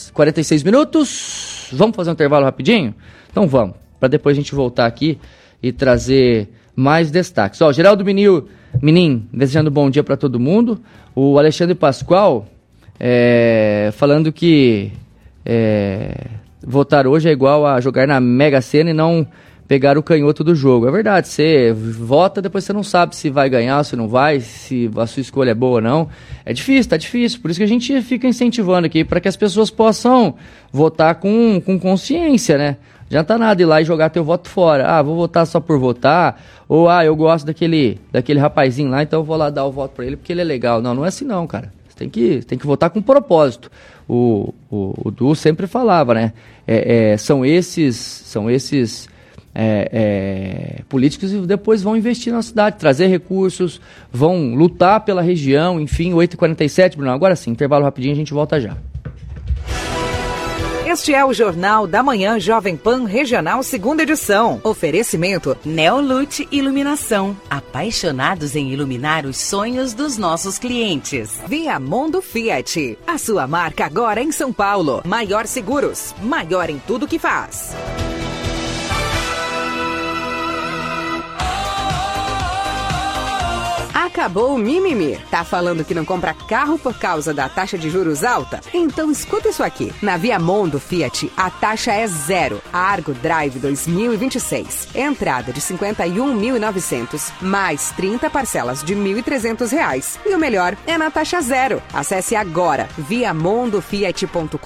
8h46, vamos fazer um intervalo rapidinho? Então vamos, para depois a gente voltar aqui e trazer mais destaques. Ó, Geraldo Menin, desejando bom dia para todo mundo. O Alexandre Pascoal falando que votar hoje é igual a jogar na Mega Sena e não pegar o canhoto do jogo. É verdade, você vota, depois você não sabe se vai ganhar ou se não vai, se a sua escolha é boa ou não. É difícil, tá difícil. Por isso que a gente fica incentivando aqui para que as pessoas possam votar com consciência, né? Não adianta nada ir lá e jogar teu voto fora. Vou votar só por votar. Ou, eu gosto daquele rapazinho lá, então eu vou lá dar o voto para ele porque ele é legal. Não é assim não, cara. Você tem que votar com propósito. O Du sempre falava, né? São esses políticos que depois vão investir na cidade, trazer recursos, vão lutar pela região, enfim, 8h47, Bruno. Agora sim, intervalo rapidinho, a gente volta já. Este é o Jornal da Manhã Jovem Pan Regional, segunda edição. Oferecimento Neolute Iluminação. Apaixonados em iluminar os sonhos dos nossos clientes. Viamondo Fiat. A sua marca agora em São Paulo. Maior Seguros. Maior em tudo que faz. Acabou o mimimi. Tá falando que não compra carro por causa da taxa de juros alta? Então escuta isso aqui. Na Viamondo Fiat, a taxa é zero. Argo Drive 2026. Entrada de R$ 51.900, mais 30 parcelas de R$ 1.300. E o melhor é na taxa zero. Acesse agora viamondofiat.com.br.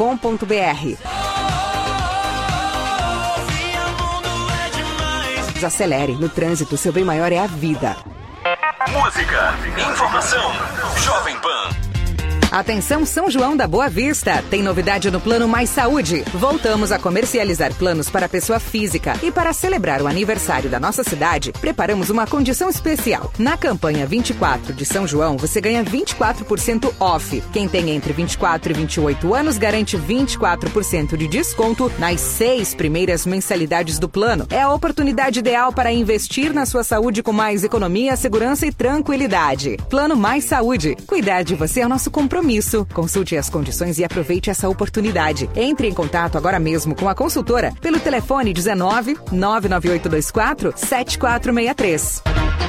Acelere. No trânsito, seu bem maior é a vida. Música, informação, Jovem Pan. Atenção São João da Boa Vista, tem novidade no Plano Mais Saúde. Voltamos a comercializar planos para pessoa física e para celebrar o aniversário da nossa cidade, preparamos uma condição especial. Na campanha 24 de São João, você ganha 24% off. Quem tem entre 24 e 28 anos garante 24% de desconto nas 6 primeiras mensalidades do plano. É a oportunidade ideal para investir na sua saúde com mais economia, segurança e tranquilidade. Plano Mais Saúde. Cuidar de você é o nosso compromisso. Consulte as condições e aproveite essa oportunidade. Entre em contato agora mesmo com a consultora pelo telefone 19 99824 7463.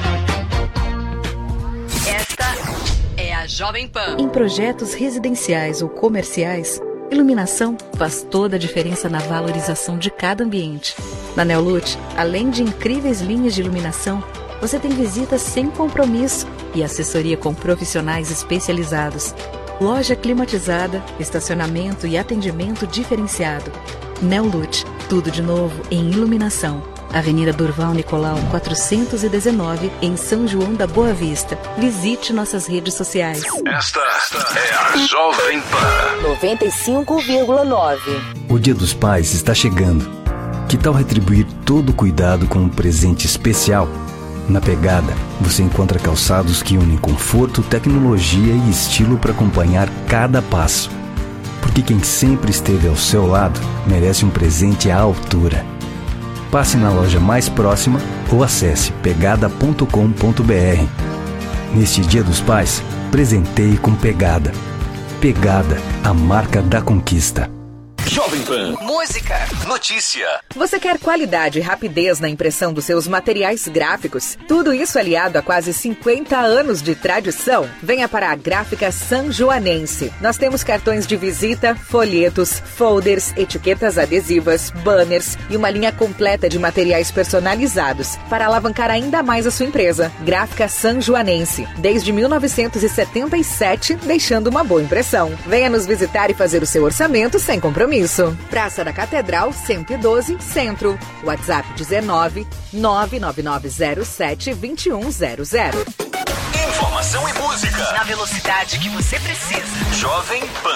Esta é a Jovem Pan. Em projetos residenciais ou comerciais, iluminação faz toda a diferença na valorização de cada ambiente. Na Neolute, além de incríveis linhas de iluminação, você tem visitas sem compromisso e assessoria com profissionais especializados. Loja climatizada, estacionamento e atendimento diferenciado. Neolute, tudo de novo em iluminação. Avenida Durval Nicolau 419, em São João da Boa Vista. Visite nossas redes sociais. Esta é a Jovem Pan 95,9. O Dia dos Pais está chegando. Que tal retribuir todo o cuidado com um presente especial? Na Pegada, você encontra calçados que unem conforto, tecnologia e estilo para acompanhar cada passo. Porque quem sempre esteve ao seu lado merece um presente à altura. Passe na loja mais próxima ou acesse pegada.com.br. Neste Dia dos Pais, presenteie com Pegada. Pegada, a marca da conquista. Jovem Pan. Música. Notícia. Você quer qualidade e rapidez na impressão dos seus materiais gráficos? Tudo isso aliado a quase 50 anos de tradição? Venha para a Gráfica Sanjoanense. Nós temos cartões de visita, folhetos, folders, etiquetas adesivas, banners e uma linha completa de materiais personalizados para alavancar ainda mais a sua empresa. Gráfica Sanjoanense. Desde 1977, deixando uma boa impressão. Venha nos visitar e fazer o seu orçamento sem compromisso. Praça da Catedral, 112, Centro. WhatsApp 19 99907 2100. Informação e música na velocidade que você precisa. Jovem Pan.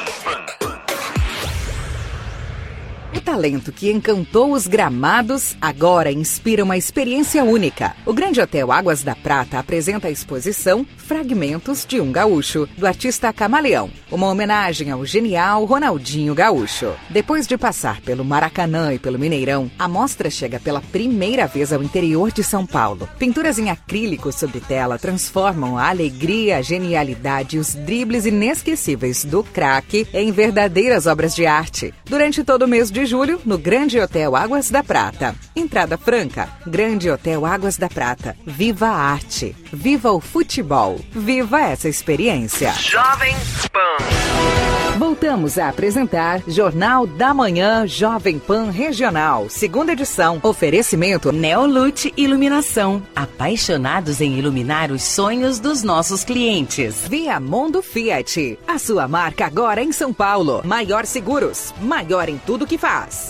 O talento que encantou os gramados agora inspira uma experiência única. O Grande Hotel Águas da Prata apresenta a exposição Fragmentos de um Gaúcho, do artista Camaleão, uma homenagem ao genial Ronaldinho Gaúcho. Depois de passar pelo Maracanã e pelo Mineirão, a mostra chega pela primeira vez ao interior de São Paulo. Pinturas em acrílico sobre tela transformam a alegria, a genialidade e os dribles inesquecíveis do craque em verdadeiras obras de arte. Durante todo o mês de julho, no Grande Hotel Águas da Prata. Entrada franca. Grande Hotel Águas da Prata. Viva a arte. Viva o futebol. Viva essa experiência. Jovem Pan. Voltamos a apresentar Jornal da Manhã Jovem Pan Regional, segunda edição. Oferecimento Neolute Iluminação. Apaixonados em iluminar os sonhos dos nossos clientes. Viamundo Fiat. A sua marca agora em São Paulo. Maior Seguros. Maior em tudo que faz.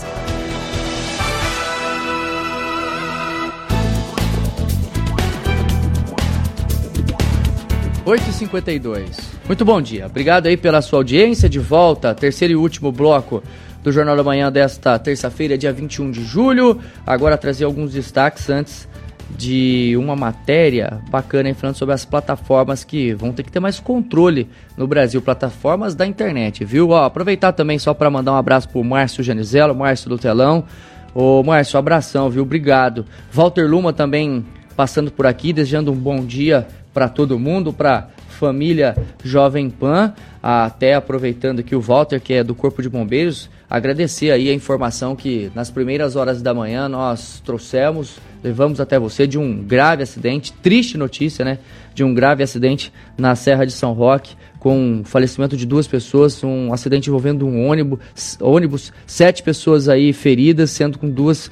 Oito e 52. Muito bom dia. Obrigado aí pela sua audiência. De volta, terceiro e último bloco do Jornal da Manhã desta terça-feira, dia 21 de julho. Agora trazer alguns destaques antes de uma matéria bacana aí falando sobre as plataformas que vão ter que ter mais controle no Brasil, plataformas da internet, viu? Ó, aproveitar também só para mandar um abraço pro Márcio Janizello, Márcio do Telão. Ô Márcio, abração, viu? Obrigado. Walter Luma também passando por aqui, desejando um bom dia para todo mundo, para família Jovem Pan, até aproveitando aqui o Walter, que é do Corpo de Bombeiros, agradecer aí a informação que nas primeiras horas da manhã nós trouxemos, levamos até você de um grave acidente, triste notícia, né, de um grave acidente na Serra de São Roque, com o falecimento de 2 pessoas, um acidente envolvendo um ônibus, 7 pessoas aí feridas, sendo com 2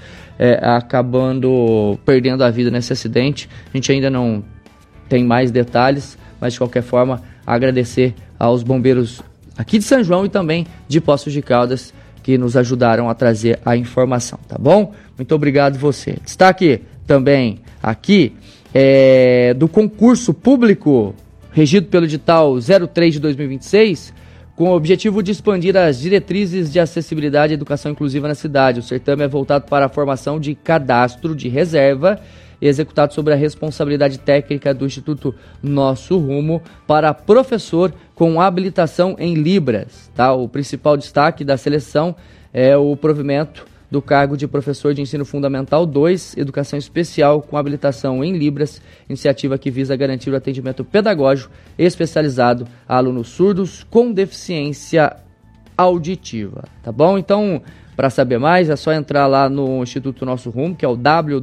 acabando perdendo a vida nesse acidente. A gente ainda não tem mais detalhes, mas de qualquer forma agradecer aos bombeiros aqui de São João e também de Poços de Caldas que nos ajudaram a trazer a informação, tá bom? Muito obrigado você. Destaque também aqui do concurso público regido pelo edital 03 de 2026, com o objetivo de expandir as diretrizes de acessibilidade e educação inclusiva na cidade. O certame é voltado para a formação de cadastro de reserva executado sob a responsabilidade técnica do Instituto Nosso Rumo para professor com habilitação em Libras. Tá? O principal destaque da seleção é o provimento do cargo de professor de ensino fundamental 2, educação especial com habilitação em Libras, iniciativa que visa garantir o atendimento pedagógico especializado a alunos surdos com deficiência auditiva. Tá bom? Então, para saber mais, é só entrar lá no Instituto Nosso Rumo, que é o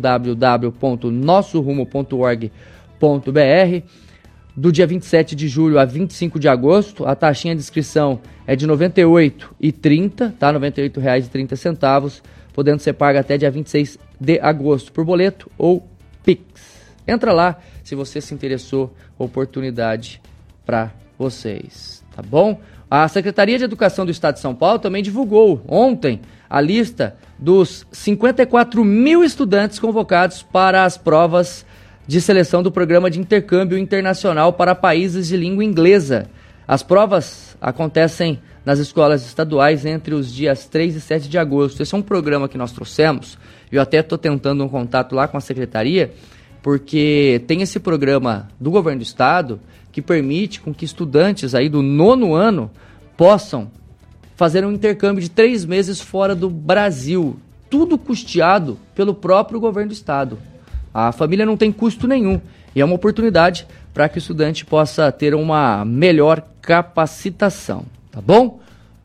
www.nossorumo.org.br. Do dia 27 de julho a 25 de agosto, a taxinha de inscrição é de R$ 98,30, tá? R$ 98,30, podendo ser paga até dia 26 de agosto por boleto ou Pix. Entra lá se você se interessou, oportunidade para vocês, tá bom? A Secretaria de Educação do Estado de São Paulo também divulgou ontem a lista dos 54 mil estudantes convocados para as provas de seleção do Programa de Intercâmbio Internacional para países de língua inglesa. As provas acontecem nas escolas estaduais entre os dias 3 e 7 de agosto. Esse é um programa que nós trouxemos. Eu até estou tentando um contato lá com a Secretaria, porque tem esse programa do Governo do Estado que permite com que estudantes aí do 9º ano possam fazer um intercâmbio de 3 meses fora do Brasil. Tudo custeado pelo próprio Governo do Estado. A família não tem custo nenhum e é uma oportunidade para que o estudante possa ter uma melhor capacitação, tá bom?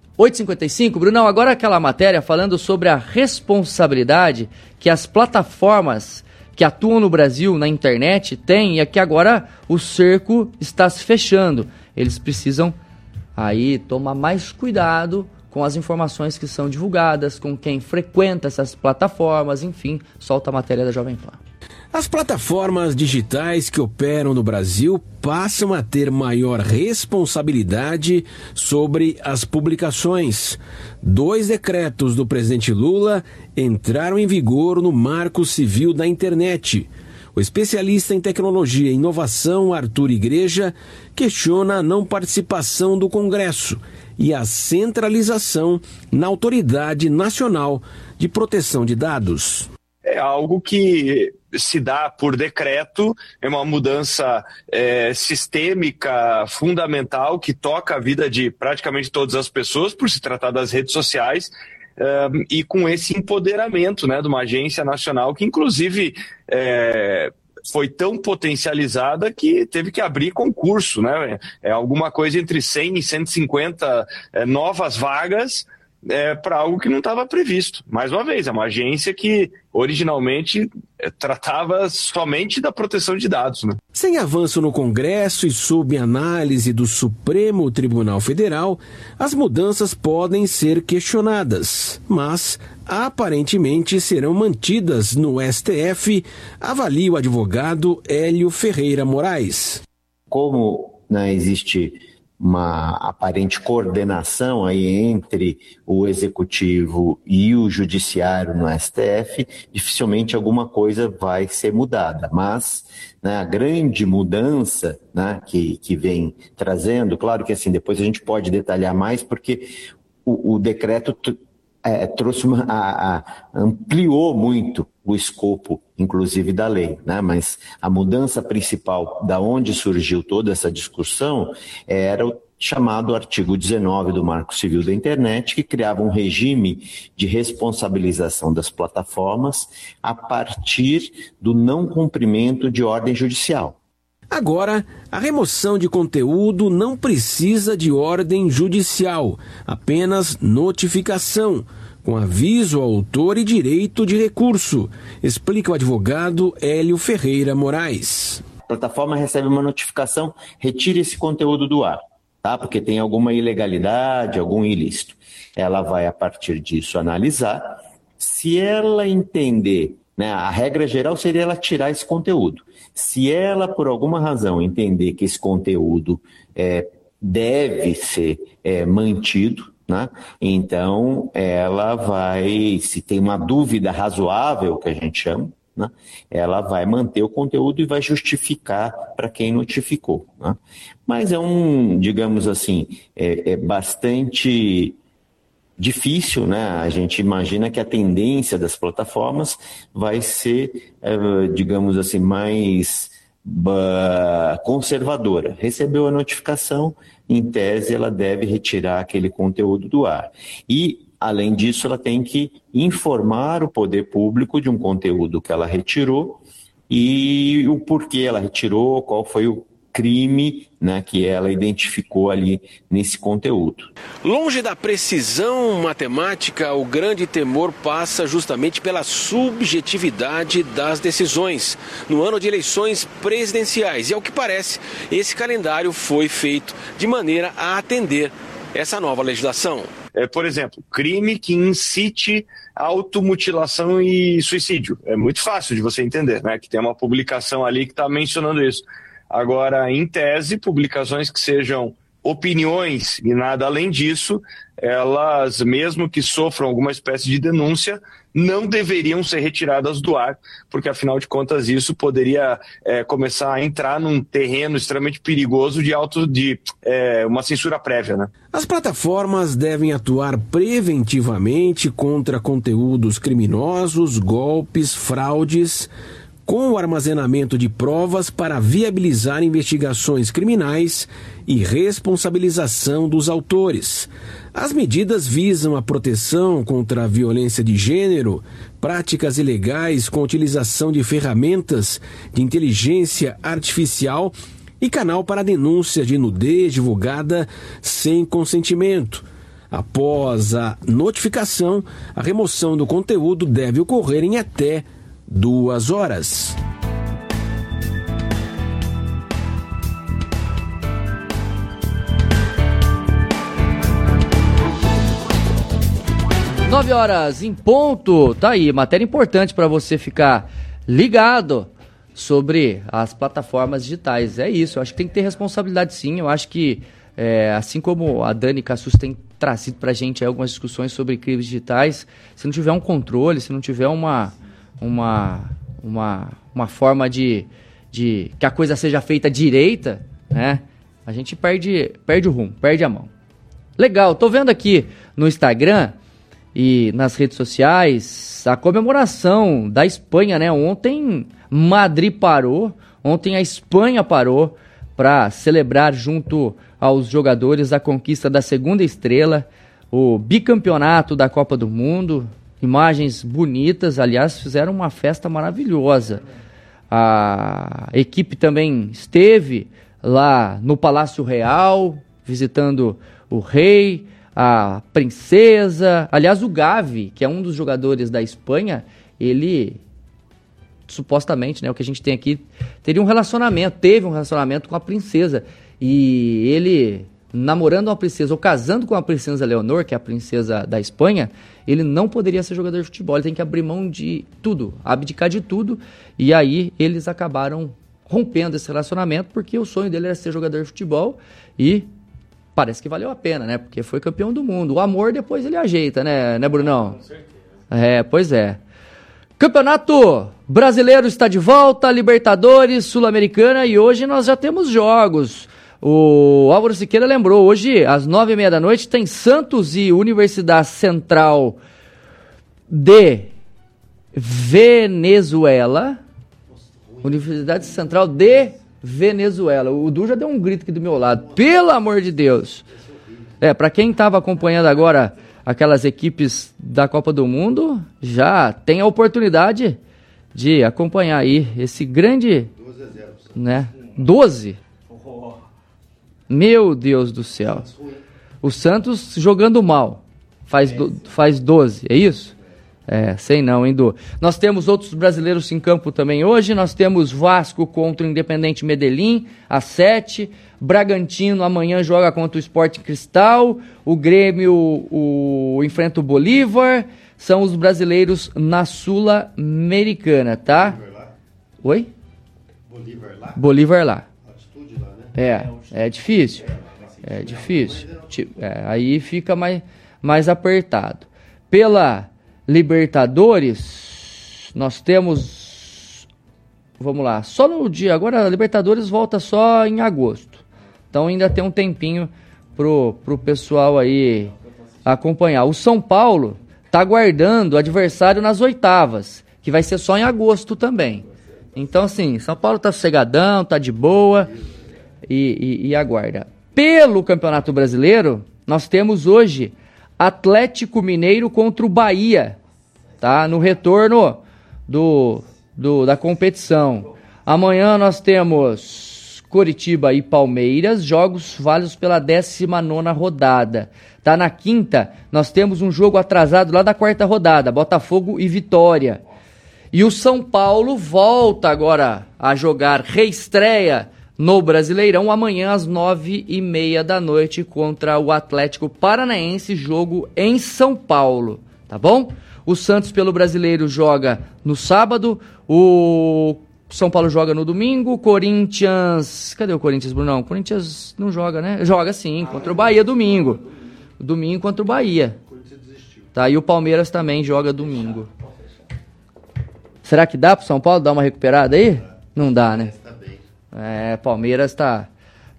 8h55, Brunão, agora aquela matéria falando sobre a responsabilidade que as plataformas que atuam no Brasil na internet têm, e aqui agora o cerco está se fechando. Eles precisam aí tomar mais cuidado com as informações que são divulgadas, com quem frequenta essas plataformas, enfim, solta a matéria da Jovem Pan. As plataformas digitais que operam no Brasil passam a ter maior responsabilidade sobre as publicações. 2 decretos do presidente Lula entraram em vigor no Marco Civil da Internet. O especialista em tecnologia e inovação, Arthur Igreja, questiona a não participação do Congresso e a centralização na Autoridade Nacional de Proteção de Dados. É algo que se dá por decreto, é uma mudança sistêmica, fundamental, que toca a vida de praticamente todas as pessoas, por se tratar das redes sociais, e com esse empoderamento, né, de uma agência nacional que, inclusive, foi tão potencializada que teve que abrir concurso, né? É alguma coisa entre 100 e 150 novas vagas para algo que não estava previsto. Mais uma vez, é uma agência que originalmente tratava somente da proteção de dados, né? Sem avanço no Congresso e sob análise do Supremo Tribunal Federal, as mudanças podem ser questionadas, mas aparentemente serão mantidas no STF, avalia o advogado Hélio Ferreira Moraes. Como existe uma aparente coordenação aí entre o Executivo e o Judiciário no STF, dificilmente alguma coisa vai ser mudada. Mas a grande mudança que vem trazendo, claro que assim, depois a gente pode detalhar mais, porque o decreto trouxe ampliou muito o escopo, inclusive, da lei, mas a mudança principal, da onde surgiu toda essa discussão, era o chamado artigo 19 do Marco Civil da Internet, que criava um regime de responsabilização das plataformas a partir do não cumprimento de ordem judicial. Agora, a remoção de conteúdo não precisa de ordem judicial, apenas notificação, com aviso ao autor e direito de recurso, explica o advogado Hélio Ferreira Moraes. A plataforma recebe uma notificação, retire esse conteúdo do ar, porque tem alguma ilegalidade, algum ilícito. Ela vai, a partir disso, analisar. Se ela entender, a regra geral seria ela tirar esse conteúdo. Se ela, por alguma razão, entender que esse conteúdo deve ser mantido, então ela vai, se tem uma dúvida razoável, que a gente chama, ela vai manter o conteúdo e vai justificar para quem notificou. Mas digamos assim, bastante difícil, A gente imagina que a tendência das plataformas vai ser, digamos assim, mais conservadora. Recebeu a notificação, em tese ela deve retirar aquele conteúdo do ar. E, além disso, ela tem que informar o poder público de um conteúdo que ela retirou e o porquê ela retirou, qual foi o crime que ela identificou ali nesse conteúdo. Longe da precisão matemática, o grande temor passa justamente pela subjetividade das decisões no ano de eleições presidenciais. E, ao que parece, esse calendário foi feito de maneira a atender essa nova legislação. Por exemplo, crime que incite automutilação e suicídio. É muito fácil de você entender, que tem uma publicação ali que está mencionando isso. Agora, em tese, publicações que sejam opiniões e nada além disso, elas, mesmo que sofram alguma espécie de denúncia, não deveriam ser retiradas do ar, porque, afinal de contas, isso poderia começar a entrar num terreno extremamente perigoso de uma censura prévia, As plataformas devem atuar preventivamente contra conteúdos criminosos, golpes, fraudes, com o armazenamento de provas para viabilizar investigações criminais e responsabilização dos autores. As medidas visam a proteção contra a violência de gênero, práticas ilegais com utilização de ferramentas de inteligência artificial e canal para denúncia de nudez divulgada sem consentimento. Após a notificação, a remoção do conteúdo deve ocorrer em até 2 horas. Nove horas em ponto. Tá aí, matéria importante para você ficar ligado sobre as plataformas digitais. É isso, eu acho que tem que ter responsabilidade, sim. Eu acho que, assim como a Dani Cassus tem trazido pra gente algumas discussões sobre crimes digitais, se não tiver um controle, se não tiver uma forma de que a coisa seja feita direita, a gente perde o rumo, perde a mão. Legal, tô vendo aqui no Instagram e nas redes sociais a comemoração da Espanha, Ontem Madrid parou, ontem a Espanha parou para celebrar junto aos jogadores a conquista da segunda estrela, o bicampeonato da Copa do Mundo. Imagens bonitas, aliás, fizeram uma festa maravilhosa. A equipe também esteve lá no Palácio Real, visitando o rei. a Princesa. Aliás, o Gavi, que é um dos jogadores da Espanha, ele supostamente, né, o que a gente tem aqui, teve um relacionamento com a Princesa. E ele, namorando uma princesa ou casando com a Princesa Leonor, que é a princesa da Espanha, ele não poderia ser jogador de futebol, ele tem que abrir mão de tudo, abdicar de tudo. E aí eles acabaram rompendo esse relacionamento, porque o sonho dele era ser jogador de futebol e parece que valeu a pena, né? Porque foi campeão do mundo. O amor depois ele ajeita, né, Brunão? Com certeza. Pois é. Campeonato Brasileiro está de volta, Libertadores, Sul-Americana, e hoje nós já temos jogos. O Álvaro Siqueira lembrou, hoje às 9h30 da noite tem Santos e Universidade Central de Venezuela. Universidade Central de Venezuela. O Du já deu um grito aqui do meu lado. Pelo amor de Deus. Para quem estava acompanhando agora aquelas equipes da Copa do Mundo, já tem a oportunidade de acompanhar aí esse grande... 12-0. Né? 12? Meu Deus do céu. O Santos jogando mal. Faz 12, é isso? Sei não, hein, Du? Nós temos outros brasileiros em campo também hoje. Nós temos Vasco contra o Independente Medellín, às 7. Bragantino amanhã joga contra o Sport Cristal. O Grêmio enfrenta o Bolívar. São os brasileiros na Sul-Americana, tá? Bolívar lá? Oi? Bolívar lá. Altitude lá, né? É difícil. É difícil. Aí fica mais apertado. Pela Libertadores, nós temos... Vamos lá. Só no dia... Agora a Libertadores volta só em agosto. Então ainda tem um tempinho pro pessoal aí acompanhar. O São Paulo tá aguardando o adversário nas oitavas, que vai ser só em agosto também. Então, assim, São Paulo tá sossegadão, tá de boa e aguarda. Pelo Campeonato Brasileiro, nós temos hoje Atlético Mineiro contra o Bahia, tá? No retorno da competição. Amanhã nós temos Coritiba e Palmeiras, jogos válidos pela 19ª rodada. Tá? Na quinta, nós temos um jogo atrasado lá da 4ª rodada, Botafogo e Vitória. E o São Paulo volta agora a jogar, reestreia no Brasileirão, amanhã às 9h30 da noite contra o Atlético Paranaense, jogo em São Paulo, tá bom? O Santos pelo Brasileiro joga no sábado, o São Paulo joga no domingo, o Corinthians... Cadê o Corinthians, Brunão? O Corinthians não joga, né? Joga sim, contra o Bahia domingo. Domingo contra o Bahia. Tá, e o Palmeiras também joga domingo. Será que dá pro São Paulo dar uma recuperada aí? Não dá, né? Palmeiras tá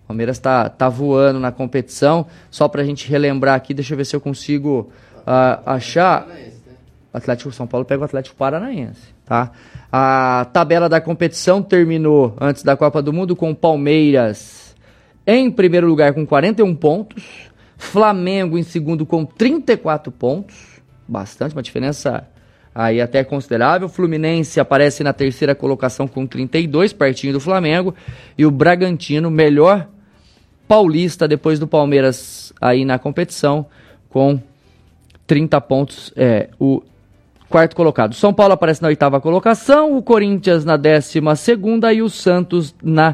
voando na competição. Só pra gente relembrar aqui, deixa eu ver se eu consigo achar. Atlético São Paulo pega o Atlético Paranaense, tá? A tabela da competição terminou antes da Copa do Mundo com o Palmeiras em primeiro lugar com 41 pontos, Flamengo em segundo com 34 pontos, bastante, uma diferença aí até considerável. Fluminense aparece na terceira colocação com 32, pertinho do Flamengo. E o Bragantino, melhor paulista depois do Palmeiras aí na competição, com 30 pontos, o quarto colocado. São Paulo aparece na 8ª colocação, o Corinthians na 12ª e o Santos na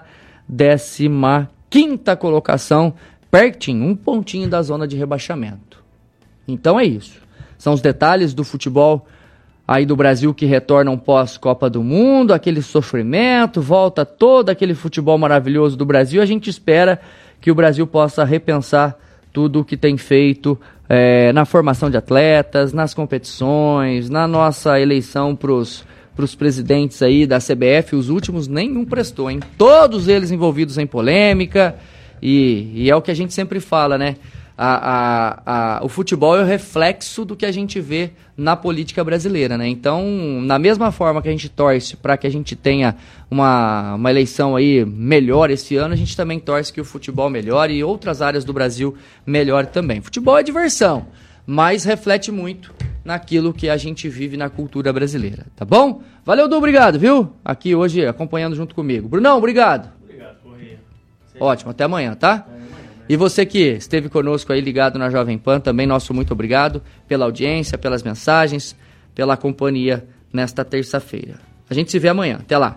15ª colocação, pertinho, um pontinho da zona de rebaixamento. Então é isso. São os detalhes do futebol aí do Brasil que retornam pós-Copa do Mundo, aquele sofrimento, volta todo aquele futebol maravilhoso do Brasil. A gente espera que o Brasil possa repensar tudo o que tem feito na formação de atletas, nas competições, na nossa eleição para os presidentes aí da CBF. Os últimos nenhum prestou, hein? Todos eles envolvidos em polêmica, e é o que a gente sempre fala, né? O futebol é o reflexo do que a gente vê na política brasileira, né? Então, na mesma forma que a gente torce para que a gente tenha uma eleição aí melhor esse ano, a gente também torce que o futebol melhore e outras áreas do Brasil melhore também. Futebol é diversão, mas reflete muito naquilo que a gente vive na cultura brasileira, tá bom? Valeu, Du, obrigado, viu? Aqui hoje acompanhando junto comigo. Brunão, obrigado. Obrigado, Corrêa. Ótimo, até amanhã, tá? E você que esteve conosco aí ligado na Jovem Pan, também nosso muito obrigado pela audiência, pelas mensagens, pela companhia nesta terça-feira. A gente se vê amanhã. Até lá.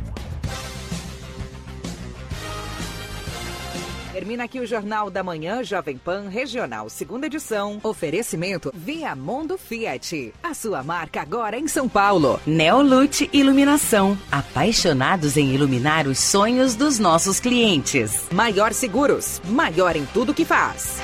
Termina aqui o Jornal da Manhã Jovem Pan Regional, 2ª edição. Oferecimento Viamundo Fiat. A sua marca agora em São Paulo. Neolute Iluminação. Apaixonados em iluminar os sonhos dos nossos clientes. Maior Seguros. Maior em tudo que faz.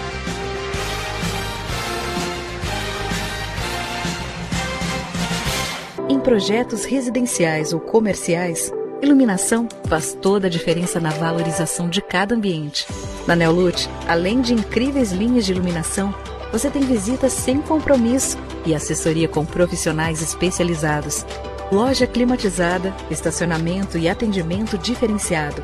Em projetos residenciais ou comerciais, iluminação faz toda a diferença na valorização de cada ambiente. Na Neolute, além de incríveis linhas de iluminação, você tem visitas sem compromisso e assessoria com profissionais especializados. Loja climatizada, estacionamento e atendimento diferenciado.